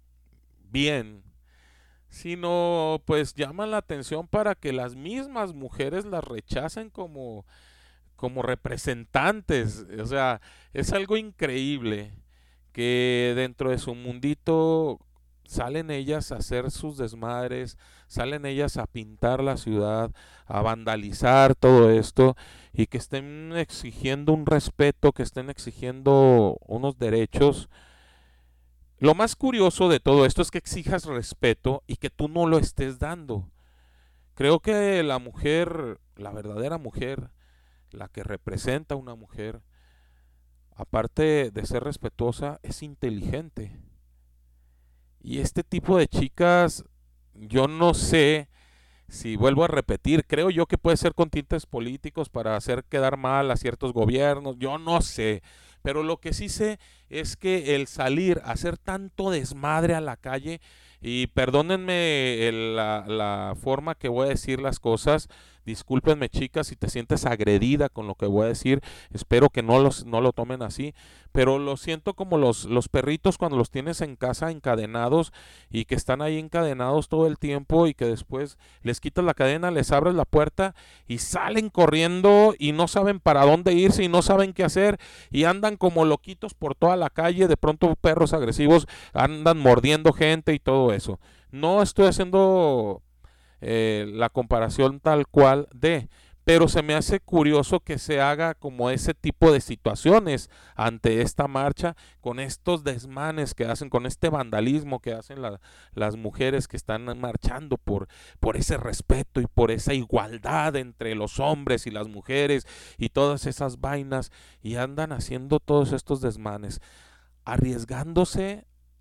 bien, sino pues llaman la atención para que las mismas mujeres las rechacen como, como representantes. O sea, es algo increíble que dentro de su mundito salen ellas a hacer sus desmadres, salen ellas a pintar la ciudad, a vandalizar todo esto, y que estén exigiendo un respeto, que estén exigiendo unos derechos. Lo más curioso de todo esto es que exijas respeto y que tú no lo estés dando. Creo que la mujer, la verdadera mujer, la que representa a una mujer, aparte de ser respetuosa, es inteligente. Y este tipo de chicas, yo no sé si vuelvo a repetir, creo yo que puede ser con tintes políticos para hacer quedar mal a ciertos gobiernos, yo no sé. Pero lo que sí sé es que el salir a hacer tanto desmadre a la calle, y perdónenme el- la, la forma que voy a decir las cosas, discúlpenme chicas si te sientes agredida con lo que voy a decir, espero que no, los, no lo tomen así, pero lo siento como los, los perritos cuando los tienes en casa encadenados, y que están ahí encadenados todo el tiempo, y que después les quitas la cadena, les abres la puerta y salen corriendo y no saben para dónde irse y no saben qué hacer, y andan como loquitos por toda la calle, de pronto perros agresivos andan mordiendo gente y todo eso. No estoy haciendo eh, la comparación tal cual de, pero se me hace curioso que se haga como ese tipo de situaciones ante esta marcha, con estos desmanes que hacen, con este vandalismo que hacen la, las mujeres que están marchando por, por ese respeto y por esa igualdad entre los hombres y las mujeres y todas esas vainas, y andan haciendo todos estos desmanes, arriesgándose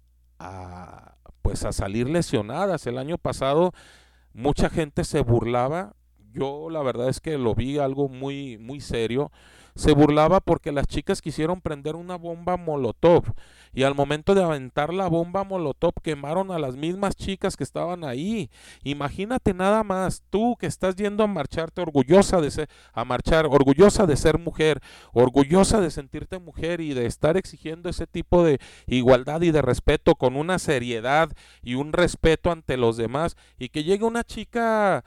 a pues a salir lesionadas. El año pasado mucha gente se burlaba, yo la verdad es que lo vi algo muy, muy serio. Se burlaba porque las chicas quisieron prender una bomba molotov y al momento de aventar la bomba molotov quemaron a las mismas chicas que estaban ahí. Imagínate nada más, tú que estás yendo a marcharte orgullosa de ser, a marchar, orgullosa de ser mujer, orgullosa de sentirte mujer y de estar exigiendo ese tipo de igualdad y de respeto con una seriedad y un respeto ante los demás, y que llegue una chica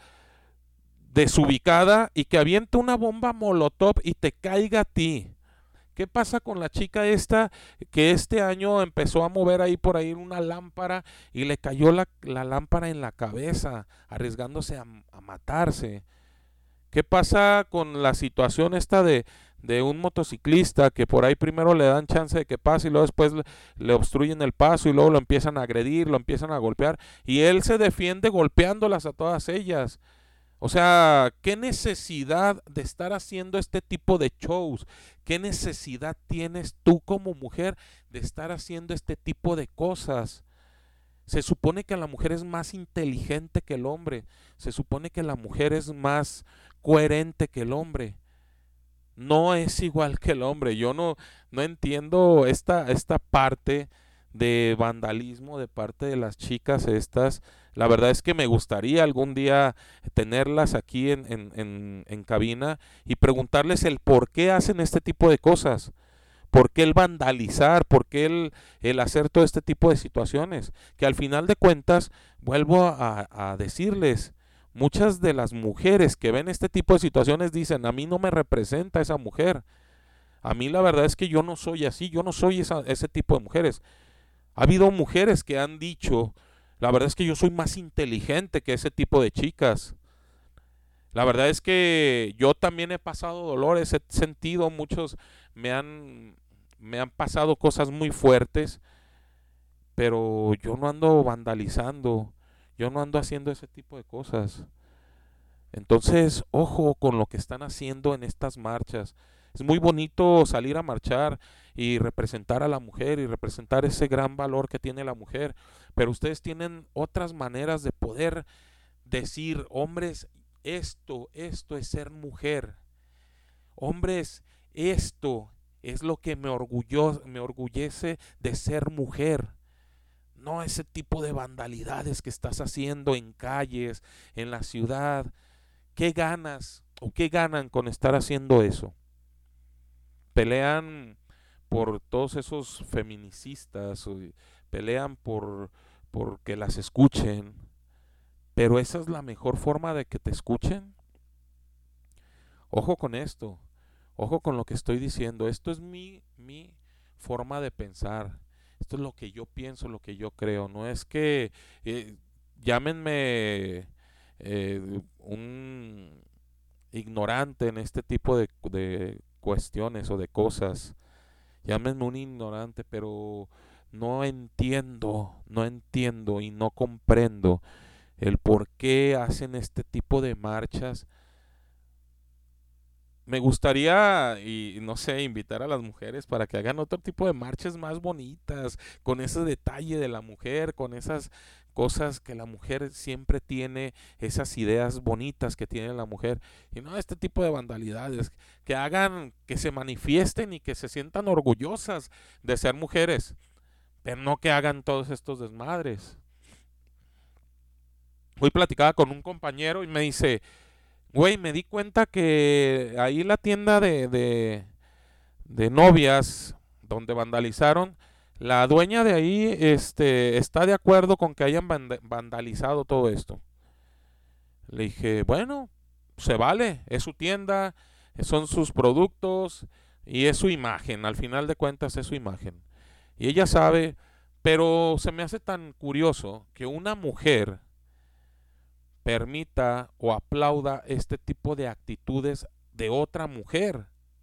desubicada y que aviente una bomba molotov y te caiga a ti. ¿Qué pasa con la chica esta que este año empezó a mover ahí por ahí una lámpara y le cayó la, la lámpara en la cabeza, arriesgándose a, a matarse? ¿Qué pasa con la situación esta de, de un motociclista que por ahí primero le dan chance de que pase y luego después le, le obstruyen el paso y luego lo empiezan a agredir, lo empiezan a golpear y él se defiende golpeándolas a todas ellas? O sea, ¿qué necesidad de estar haciendo este tipo de shows? ¿Qué necesidad tienes tú como mujer de estar haciendo este tipo de cosas? Se supone que la mujer es más inteligente que el hombre. Se supone que la mujer es más coherente que el hombre. No es igual que el hombre. Yo no, no entiendo esta, esta parte de vandalismo de parte de las chicas estas. La verdad es que me gustaría algún día tenerlas aquí en, en, en, en cabina y preguntarles el por qué hacen este tipo de cosas, por qué el vandalizar, por qué el, el hacer todo este tipo de situaciones, que al final de cuentas, vuelvo a, a decirles, muchas de las mujeres que ven este tipo de situaciones dicen, a mí no me representa esa mujer, a mí la verdad es que yo no soy así, yo no soy esa, ese tipo de mujeres. Ha habido mujeres que han dicho, la verdad es que yo soy más inteligente que ese tipo de chicas. La verdad es que yo también he pasado dolores, he sentido, muchos me han, me han pasado cosas muy fuertes, pero yo no ando vandalizando, yo no ando haciendo ese tipo de cosas. Entonces, ojo con lo que están haciendo en estas marchas. Es muy bonito salir a marchar y representar a la mujer y representar ese gran valor que tiene la mujer, pero ustedes tienen otras maneras de poder decir, hombres, esto, esto es ser mujer. Hombres, esto es lo que me, orgullo, me orgullece de ser mujer. No ese tipo de vandalidades que estás haciendo en calles, en la ciudad. ¿Qué ganas o qué ganan con estar haciendo eso? Pelean por todos esos feminicistas, pelean por, por que las escuchen, pero esa es la mejor forma de que te escuchen. Ojo con esto, ojo con lo que estoy diciendo, esto es mi, mi forma de pensar, esto es lo que yo pienso, lo que yo creo, no es que eh, llámenme eh, un ignorante en este tipo de, de cuestiones o de cosas, llámenme un ignorante, pero no entiendo, no entiendo y no comprendo el por qué hacen este tipo de marchas. Me gustaría, y no sé, invitar a las mujeres para que hagan otro tipo de marchas más bonitas, con ese detalle de la mujer, con esas cosas que la mujer siempre tiene, esas ideas bonitas que tiene la mujer, y no este tipo de vandalidades, que hagan, que se manifiesten y que se sientan orgullosas de ser mujeres, pero no que hagan todos estos desmadres. Hoy platicaba con un compañero y me dice, güey, me di cuenta que ahí la tienda de, de, de novias donde vandalizaron, la dueña de ahí este, está de acuerdo con que hayan vandalizado todo esto. Le dije, bueno, se vale, es su tienda, son sus productos y es su imagen, al final de cuentas es su imagen. Y ella sabe, pero se me hace tan curioso que una mujer permita o aplauda este tipo de actitudes de otra mujer.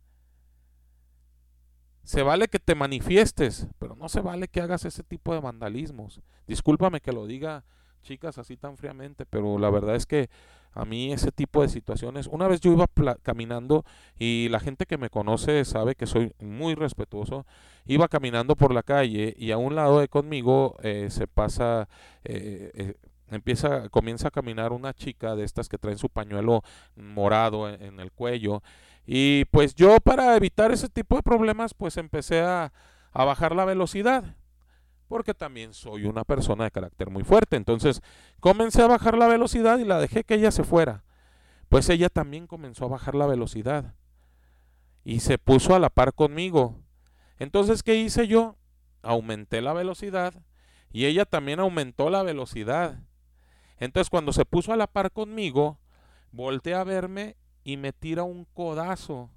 Se vale que te manifiestes, pero no se vale que hagas ese tipo de vandalismos. Discúlpame que lo diga, chicas, así tan fríamente, pero la verdad es que a mí ese tipo de situaciones, una vez yo iba caminando y la gente que me conoce sabe que soy muy respetuoso, iba caminando por la calle y a un lado de conmigo eh, se pasa eh, eh, empieza, comienza a caminar una chica de estas que traen su pañuelo morado en, en el cuello. Y pues yo, para evitar ese tipo de problemas, pues empecé a, a bajar la velocidad, porque también soy una persona de carácter muy fuerte. Entonces comencé a bajar la velocidad y la dejé que ella se fuera. Pues ella también comenzó a bajar la velocidad y se puso a la par conmigo. Entonces, ¿qué hice yo? Aumenté la velocidad y ella también aumentó la velocidad. Entonces, cuando se puso a la par conmigo, volteé a verme y me tira un codazo.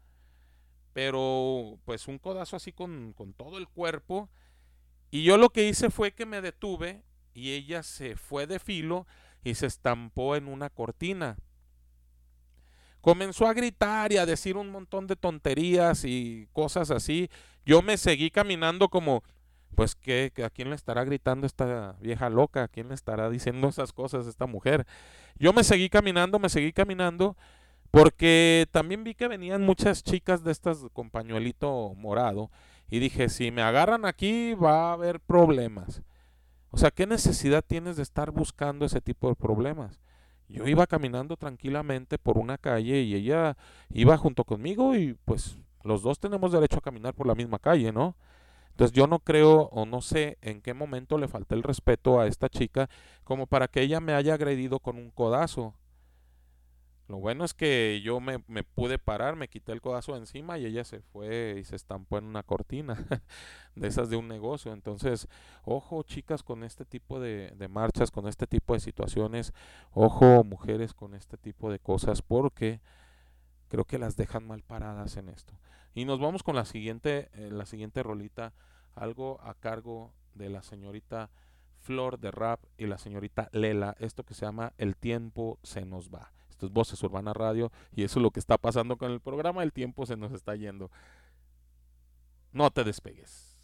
Pero, pues un codazo así con, con todo el cuerpo. Y yo lo que hice fue que me detuve y ella se fue de filo y se estampó en una cortina. Comenzó a gritar y a decir un montón de tonterías y cosas así. Yo me seguí caminando como, pues, ¿qué, ¿a quién le estará gritando esta vieja loca? ¿A quién le estará diciendo esas cosas esta mujer? Yo me seguí caminando, me seguí caminando, porque también vi que venían muchas chicas de estas con pañuelito morado. Y dije, si me agarran aquí va a haber problemas. O sea, ¿qué necesidad tienes de estar buscando ese tipo de problemas? Yo iba caminando tranquilamente por una calle y ella iba junto conmigo y pues los dos tenemos derecho a caminar por la misma calle, ¿no? Entonces yo no creo o no sé en qué momento le falté el respeto a esta chica como para que ella me haya agredido con un codazo. Lo bueno es que yo me, me pude parar, me quité el codazo de encima y ella se fue y se estampó en una cortina de esas de un negocio. Entonces, ojo chicas con este tipo de, de marchas, con este tipo de situaciones, ojo mujeres con este tipo de cosas, porque creo que las dejan mal paradas en esto. Y nos vamos con la siguiente, eh, la siguiente rolita, algo a cargo de la señorita Flor de Rap y la señorita Lela, esto que se llama El Tiempo Se Nos Va. Esto es Voces Urbana Radio y eso es lo que está pasando con el programa. El tiempo se nos está yendo. No te despegues.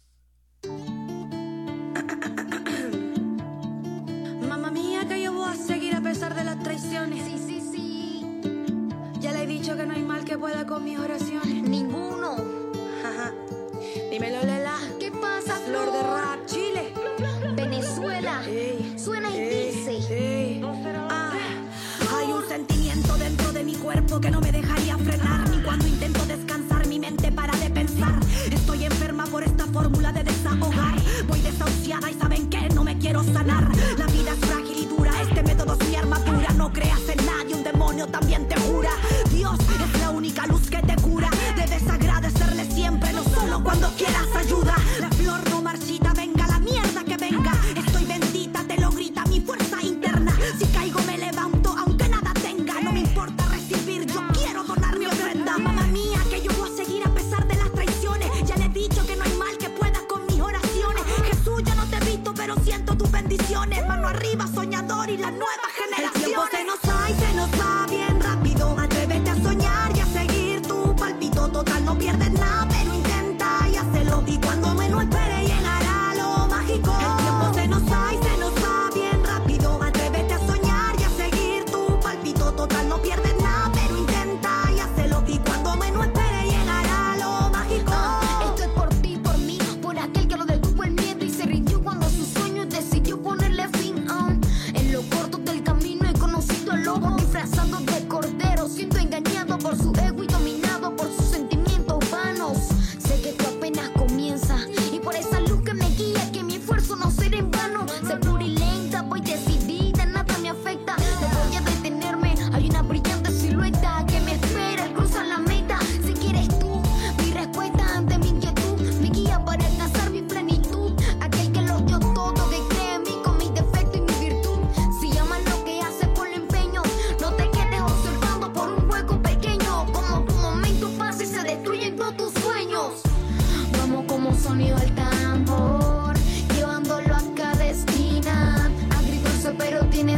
Mamá mía, que yo voy a seguir a pesar de las traiciones. Sí, sí, sí. Ya le he dicho que no hay mal que pueda con mis oraciones. Ninguno. Ajá. Dímelo, Lela. ¿Qué pasa, Flor de Rap, Chile, Venezuela. Ey, Suena y ey, dice. ey. Ah, hay un sentimiento dentro de mi cuerpo que no me dejaría frenar. Ni cuando intento descansar mi mente para de pensar. Estoy enferma por esta fórmula de desahogar. Voy desahuciada y ¿saben qué? No me quiero sanar. La vida es frágil y dura, este método es mi armadura. No creas en nadie, un demonio también te jura. Dios es la única luz que te cura. Debes agradecerle siempre, no solo cuando quieras ayuda. La flor no marchita, venga la mierda que venga. Estoy bendita, te lo grita mi fuerza interna. Si caigo me levanto, aunque nada tenga. No me importa recibir, yo quiero donar mi ofrenda. Mamá mía, que yo voy a seguir a pesar de las traiciones. Ya le he dicho que no hay mal que pueda con mis oraciones. Jesús, yo no te he visto, pero siento tus bendiciones. Mano arriba, soñador y la nueva generación. El tiempo se nos va y se nos va bien rápido. Atrévete a soñar y a seguir tu palpito. Total, no pierdes nada, pero intenta y hazlo. Y cuando menos espere llegará lo mágico. El tiempo se nos va y se nos va bien rápido. Atrévete a soñar y a seguir tu palpito. Total, no pierdes nada, pero intenta y hazlo. Y cuando menos espere llegará lo mágico. Ah, esto es por ti, por mí, por aquel que lo detuvo el miedo y se rindió cuando sus sueños decidió ponerle fin. Ah, en lo corto del camino he conocido al lobo disfrazado de cordero. Siento engañado por su ego y dominado por sus sentimientos vanos. Sé que tú apenas comienzas y por esa luz que me guía, que mi esfuerzo no será en vano. Segura y lenta, voy decidida, nada me afecta. No voy a detenerme, hay una brillante silueta que me espera al cruzar la meta. Si quieres tú, mi respuesta ante mi inquietud, mi guía para alcanzar mi plenitud. Aquel que lo dio todo, que cree en mí con mi defecto y mi virtud. Si amas lo que haces, ponle empeño. No te quedes observando por un hueco pequeño. Como tu momento pasa y se destruyen todos tus sueños. Vamos como sonido al tambor, llevándolo a cada esquina. Agridulce pero tiene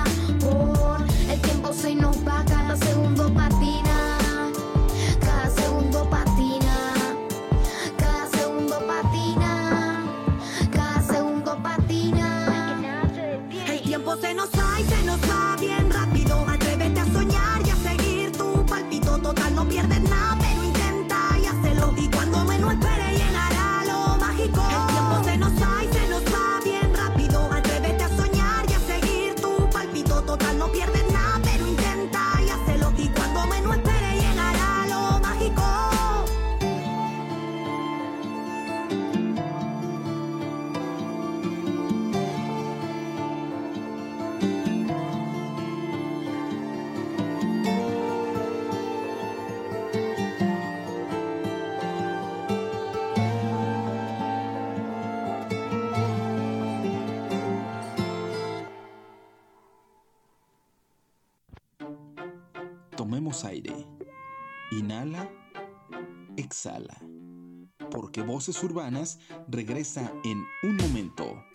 sabor. El tiempo se nos va, cada segundo patina. Cada segundo patina. Cada segundo patina. Cada segundo patina. El tiempo se nos va y se nos va bien rápido. Atrévete a soñar y a seguir tu palpito. Total, no pierdes nada, pero intenta y hazlo. Y cuando menos espere llegará lo mágico. El tiempo se nos va y se nos va bien rápido. Atrévete a soñar y a seguir Tomemos aire. Inhala, exhala. Porque Voces Urbanas regresa en un momento.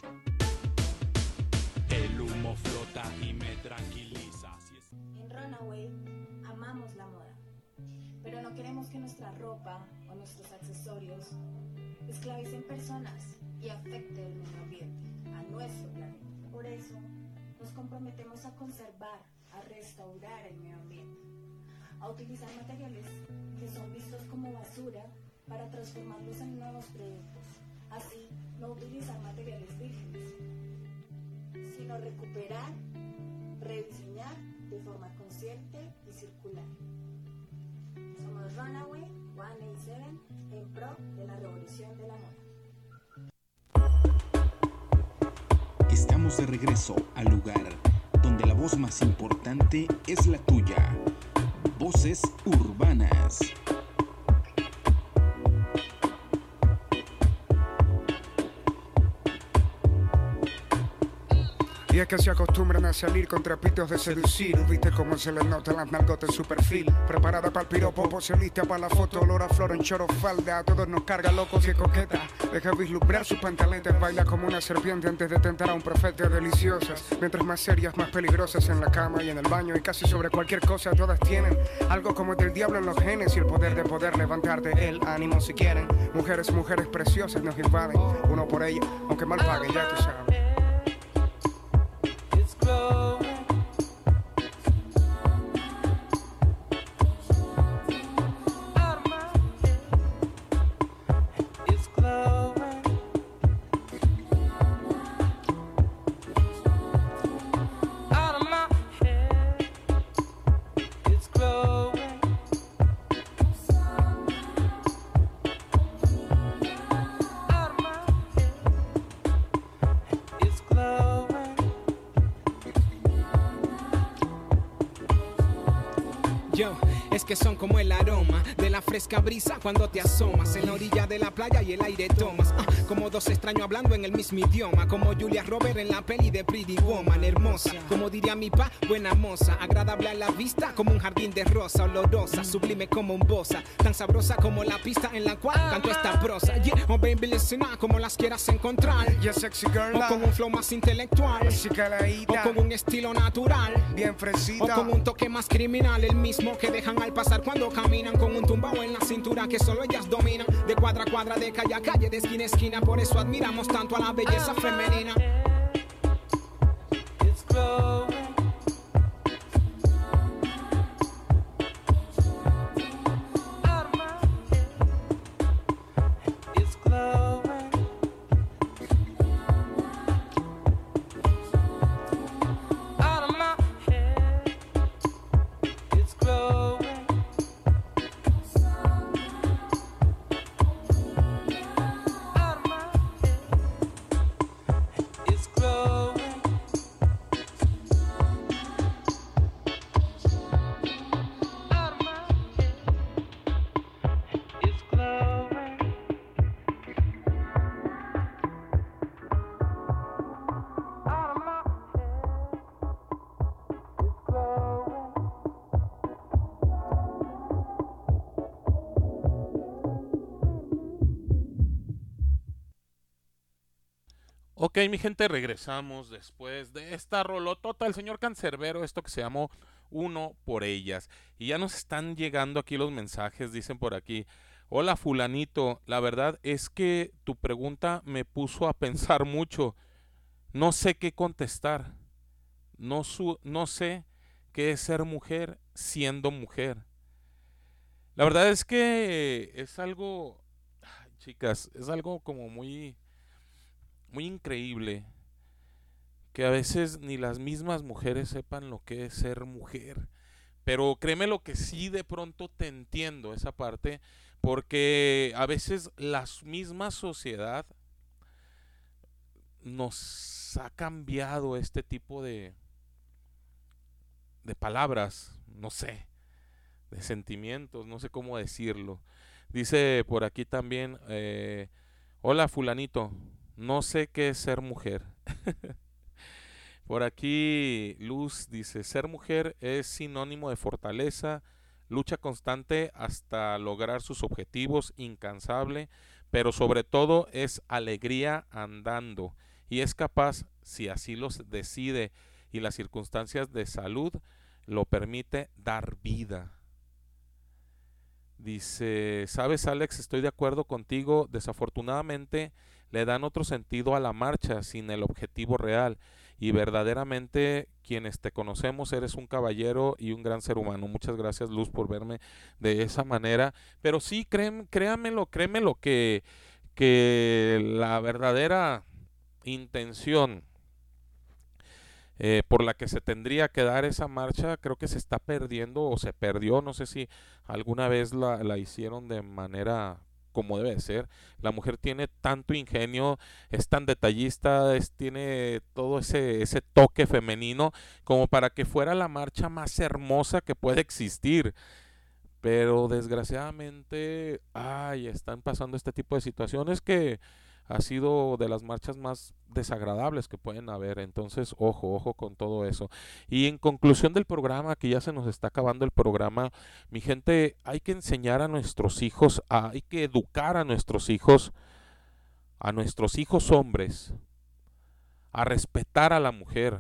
El humo flota y me tranquiliza. En Runaway amamos la moda, pero no queremos que nuestra ropa o nuestros accesorios esclavicen personas y afecte el medio ambiente, a nuestro planeta. Por eso nos comprometemos a conservar, a restaurar el medio ambiente, a utilizar materiales que son vistos como basura para transformarlos en nuevos productos. Así, no utilizar materiales vírgenes, sino recuperar, rediseñar de forma consciente y circular. Somos Runaway ciento ochenta y siete en pro de la revolución de la moda. Estamos de regreso al lugar donde la voz más importante es la tuya. Voces Urbanas. Y es que se acostumbran a salir con trapitos de seducir. Viste cómo se les nota las nalgotas en su perfil. Preparada para el piropo, pose lista para la foto. Olor a flor en choro falda. A todos nos carga locos y es coqueta. Deja vislumbrar sus pantaletas. Baila como una serpiente antes de tentar a un profeta. Deliciosas, mientras más serias, más peligrosas. En la cama y en el baño y casi sobre cualquier cosa. Todas tienen algo como del diablo en los genes. Y el poder de poder levantarte el ánimo si quieren. Mujeres, mujeres preciosas nos invaden. Uno por ella, aunque mal paguen, ya tú sabes. Yo, es que son como el aroma de la fresca brisa cuando te asomas en la orilla de la playa y el aire tomas. Ah, como dos extraños hablando en el mismo idioma, como Julia Roberts en la peli de Pretty Woman. Hermosa, como diría mi pa, buena moza, agradable a la vista como un jardín de rosa, olorosa, sublime como un bossa, tan sabrosa como la pista en la cual canto esta prosa. Yeah, oh baby listen up, como las quieras encontrar. Yeah, sexy girl, o con un flow más intelectual, o con un estilo natural, bien fresita, o con un toque más criminal, el mismo que dejan al pasar cuando caminan, con un tumbao en la cintura que solo ellas dominan, de cuadra a cuadra, de calle a calle, de esquina a esquina. Por eso admiramos tanto a la belleza femenina. It's glowing. It's glowing. Out of my head. It's glowing. Ok, mi gente, regresamos después de esta rolotota del señor Cancerbero, esto que se llamó Uno por Ellas. Y ya nos están llegando aquí los mensajes, dicen por aquí: hola fulanito, la verdad es que tu pregunta me puso a pensar mucho. No sé qué contestar. No, su no sé qué es ser mujer siendo mujer. La verdad es que es algo, ay, chicas, es algo como muy... muy increíble que a veces ni las mismas mujeres sepan lo que es ser mujer. Pero créeme lo que sí, de pronto te entiendo esa parte, porque a veces la misma sociedad nos ha cambiado este tipo de de palabras, no sé, de sentimientos, no sé cómo decirlo. Dice por aquí también, eh, hola fulanito, no sé qué es ser mujer. Por aquí Luz dice, ser mujer es sinónimo de fortaleza, lucha constante hasta lograr sus objetivos, incansable, pero sobre todo es alegría andando y es capaz, si así lo decide y las circunstancias de salud lo permite, dar vida. Dice, sabes Alex, estoy de acuerdo contigo, desafortunadamente le dan otro sentido a la marcha sin el objetivo real y verdaderamente quienes te conocemos eres un caballero y un gran ser humano. Muchas gracias Luz por verme de esa manera, pero sí, créan, créanmelo, créemelo que, que la verdadera intención Eh, por la que se tendría que dar esa marcha, creo que se está perdiendo o se perdió, no sé si alguna vez la, la hicieron de manera como debe de ser. La mujer tiene tanto ingenio, es tan detallista, es, tiene todo ese, ese toque femenino como para que fuera la marcha más hermosa que puede existir. Pero desgraciadamente, ay, están pasando este tipo de situaciones que ha sido de las marchas más desagradables que pueden haber. Entonces, ojo, ojo con todo eso. Y en conclusión del programa, que ya se nos está acabando el programa, mi gente, hay que enseñar a nuestros hijos, a, hay que educar a nuestros hijos, a nuestros hijos hombres, a respetar a la mujer.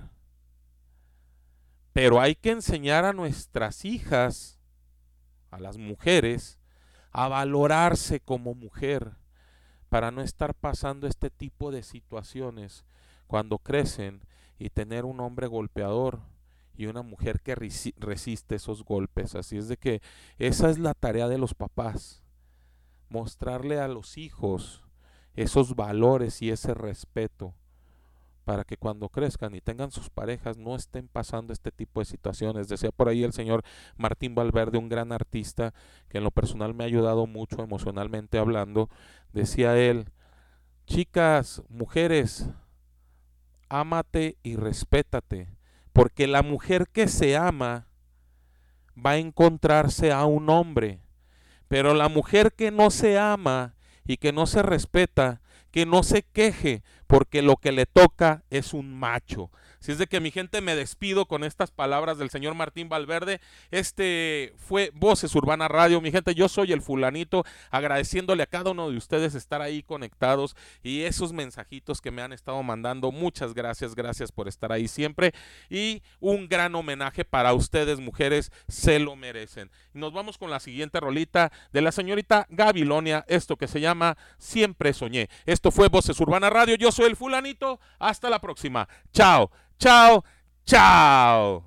Pero hay que enseñar a nuestras hijas, a las mujeres, a valorarse como mujer, para no estar pasando este tipo de situaciones cuando crecen y tener un hombre golpeador y una mujer que resi- resiste esos golpes. Así es de que esa es la tarea de los papás, mostrarle a los hijos esos valores y ese respeto para que cuando crezcan y tengan sus parejas no estén pasando este tipo de situaciones. Decía por ahí el señor Martín Valverde, un gran artista que en lo personal me ha ayudado mucho emocionalmente hablando. Decía él, chicas, mujeres, ámate y respétate, porque la mujer que se ama va a encontrarse a un hombre, pero la mujer que no se ama y que no se respeta, que no se queje, porque lo que le toca es un macho. Así es de que mi gente, me despido con estas palabras del señor Martín Valverde. Este fue Voces Urbana Radio. Mi gente, yo soy el fulanito, agradeciéndole a cada uno de ustedes estar ahí conectados y esos mensajitos que me han estado mandando. Muchas gracias, gracias por estar ahí siempre. Y un gran homenaje para ustedes, mujeres, se lo merecen. Y nos vamos con la siguiente rolita de la señorita Gabilonia, esto que se llama Siempre Soñé. Esto fue Voces Urbana Radio. Yo soy el fulanito. Hasta la próxima. Chao. Chao, chao.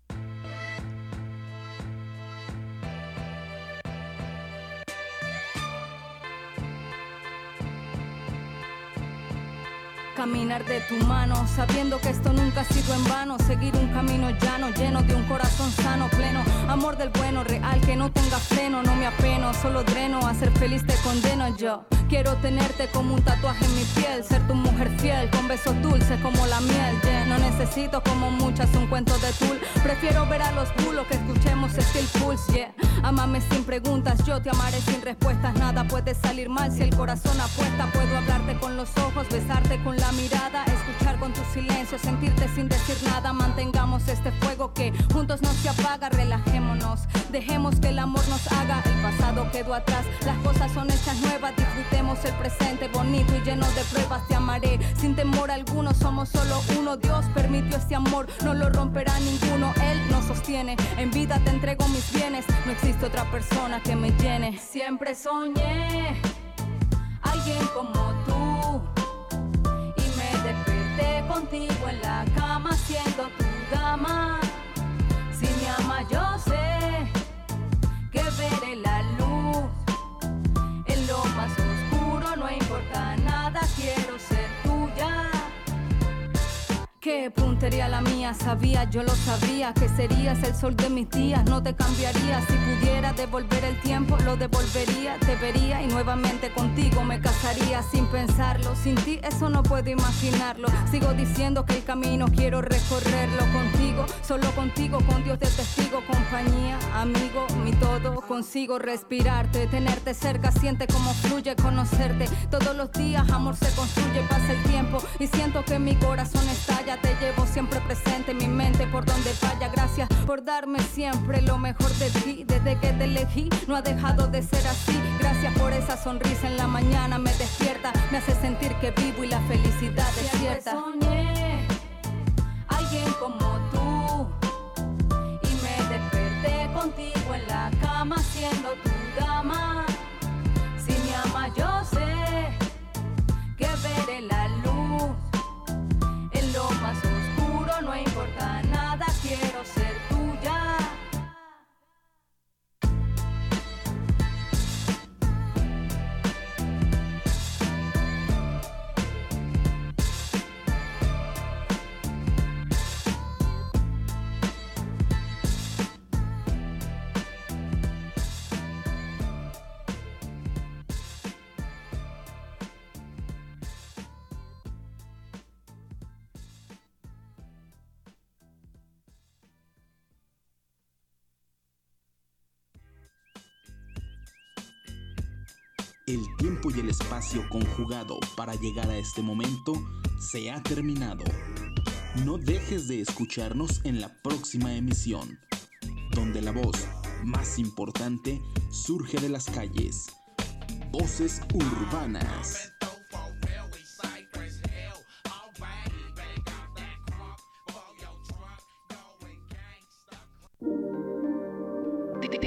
Caminar de tu mano, sabiendo que esto nunca ha sido en vano. Seguir un camino llano, lleno de un corazón sano, pleno. Amor del bueno, real, que no tenga freno. No me apeno, solo dreno, a ser feliz te condeno yo. Quiero tenerte como un tatuaje en mi piel, ser tu mujer fiel, con besos dulces como la miel, yeah. No necesito como muchas un cuento de tul. Prefiero ver a los bulos que escuchemos Steel Pulse, yeah. Amame sin preguntas, yo te amaré sin respuestas. Nada puede salir mal si el corazón apuesta. Puedo hablarte con los ojos, besarte con la mirada, escuchar con tu silencio, sentirte sin decir nada. Mantengamos este fuego que juntos no se apaga. Relajémonos, dejemos que el amor nos haga. El pasado quedó atrás, las cosas son hechas nuevas. Disfrutemos el presente bonito y lleno de pruebas. Te amaré sin temor alguno, somos solo uno. Dios permitió este amor, no lo romperá ninguno. Él nos sostiene, en vida te entrego mis bienes. No existe otra persona que me llene. Siempre soñé alguien como tú, desperté contigo en la cama siendo tu dama. Si me ama yo sé que veré la luz. En lo más oscuro no importa nada, quiero ser tuya. Qué puntería la mía, sabía, yo lo sabía, que serías el sol de mis días. No te cambiaría, si pudiera devolver el tiempo, lo devolvería. Te vería y nuevamente contigo me casaría sin pensarlo. Sin ti eso no puedo imaginarlo. Sigo diciendo que el camino quiero recorrerlo contigo, solo contigo, con Dios de testigo. Compañía, amigo, mi todo, consigo respirarte, tenerte cerca, siente cómo fluye conocerte. Todos los días amor se construye, pasa el tiempo y siento que mi corazón estalla. batalla, te llevo siempre presente en mi mente por donde vaya. Gracias por darme siempre lo mejor de ti. Desde que te elegí no ha dejado de ser así. Gracias por esa sonrisa en la mañana, me despierta, me hace sentir que vivo y la felicidad es cierta. Soñé alguien como tú y me desperté contigo en la cama siendo tu dama. Si me amas yo sé que veré la luz en lo más oscuro, no importa nada, quiero ser tuya. El tiempo y el espacio conjugado para llegar a este momento se ha terminado. No dejes de escucharnos en la próxima emisión, donde la voz más importante surge de las calles. Voces urbanas.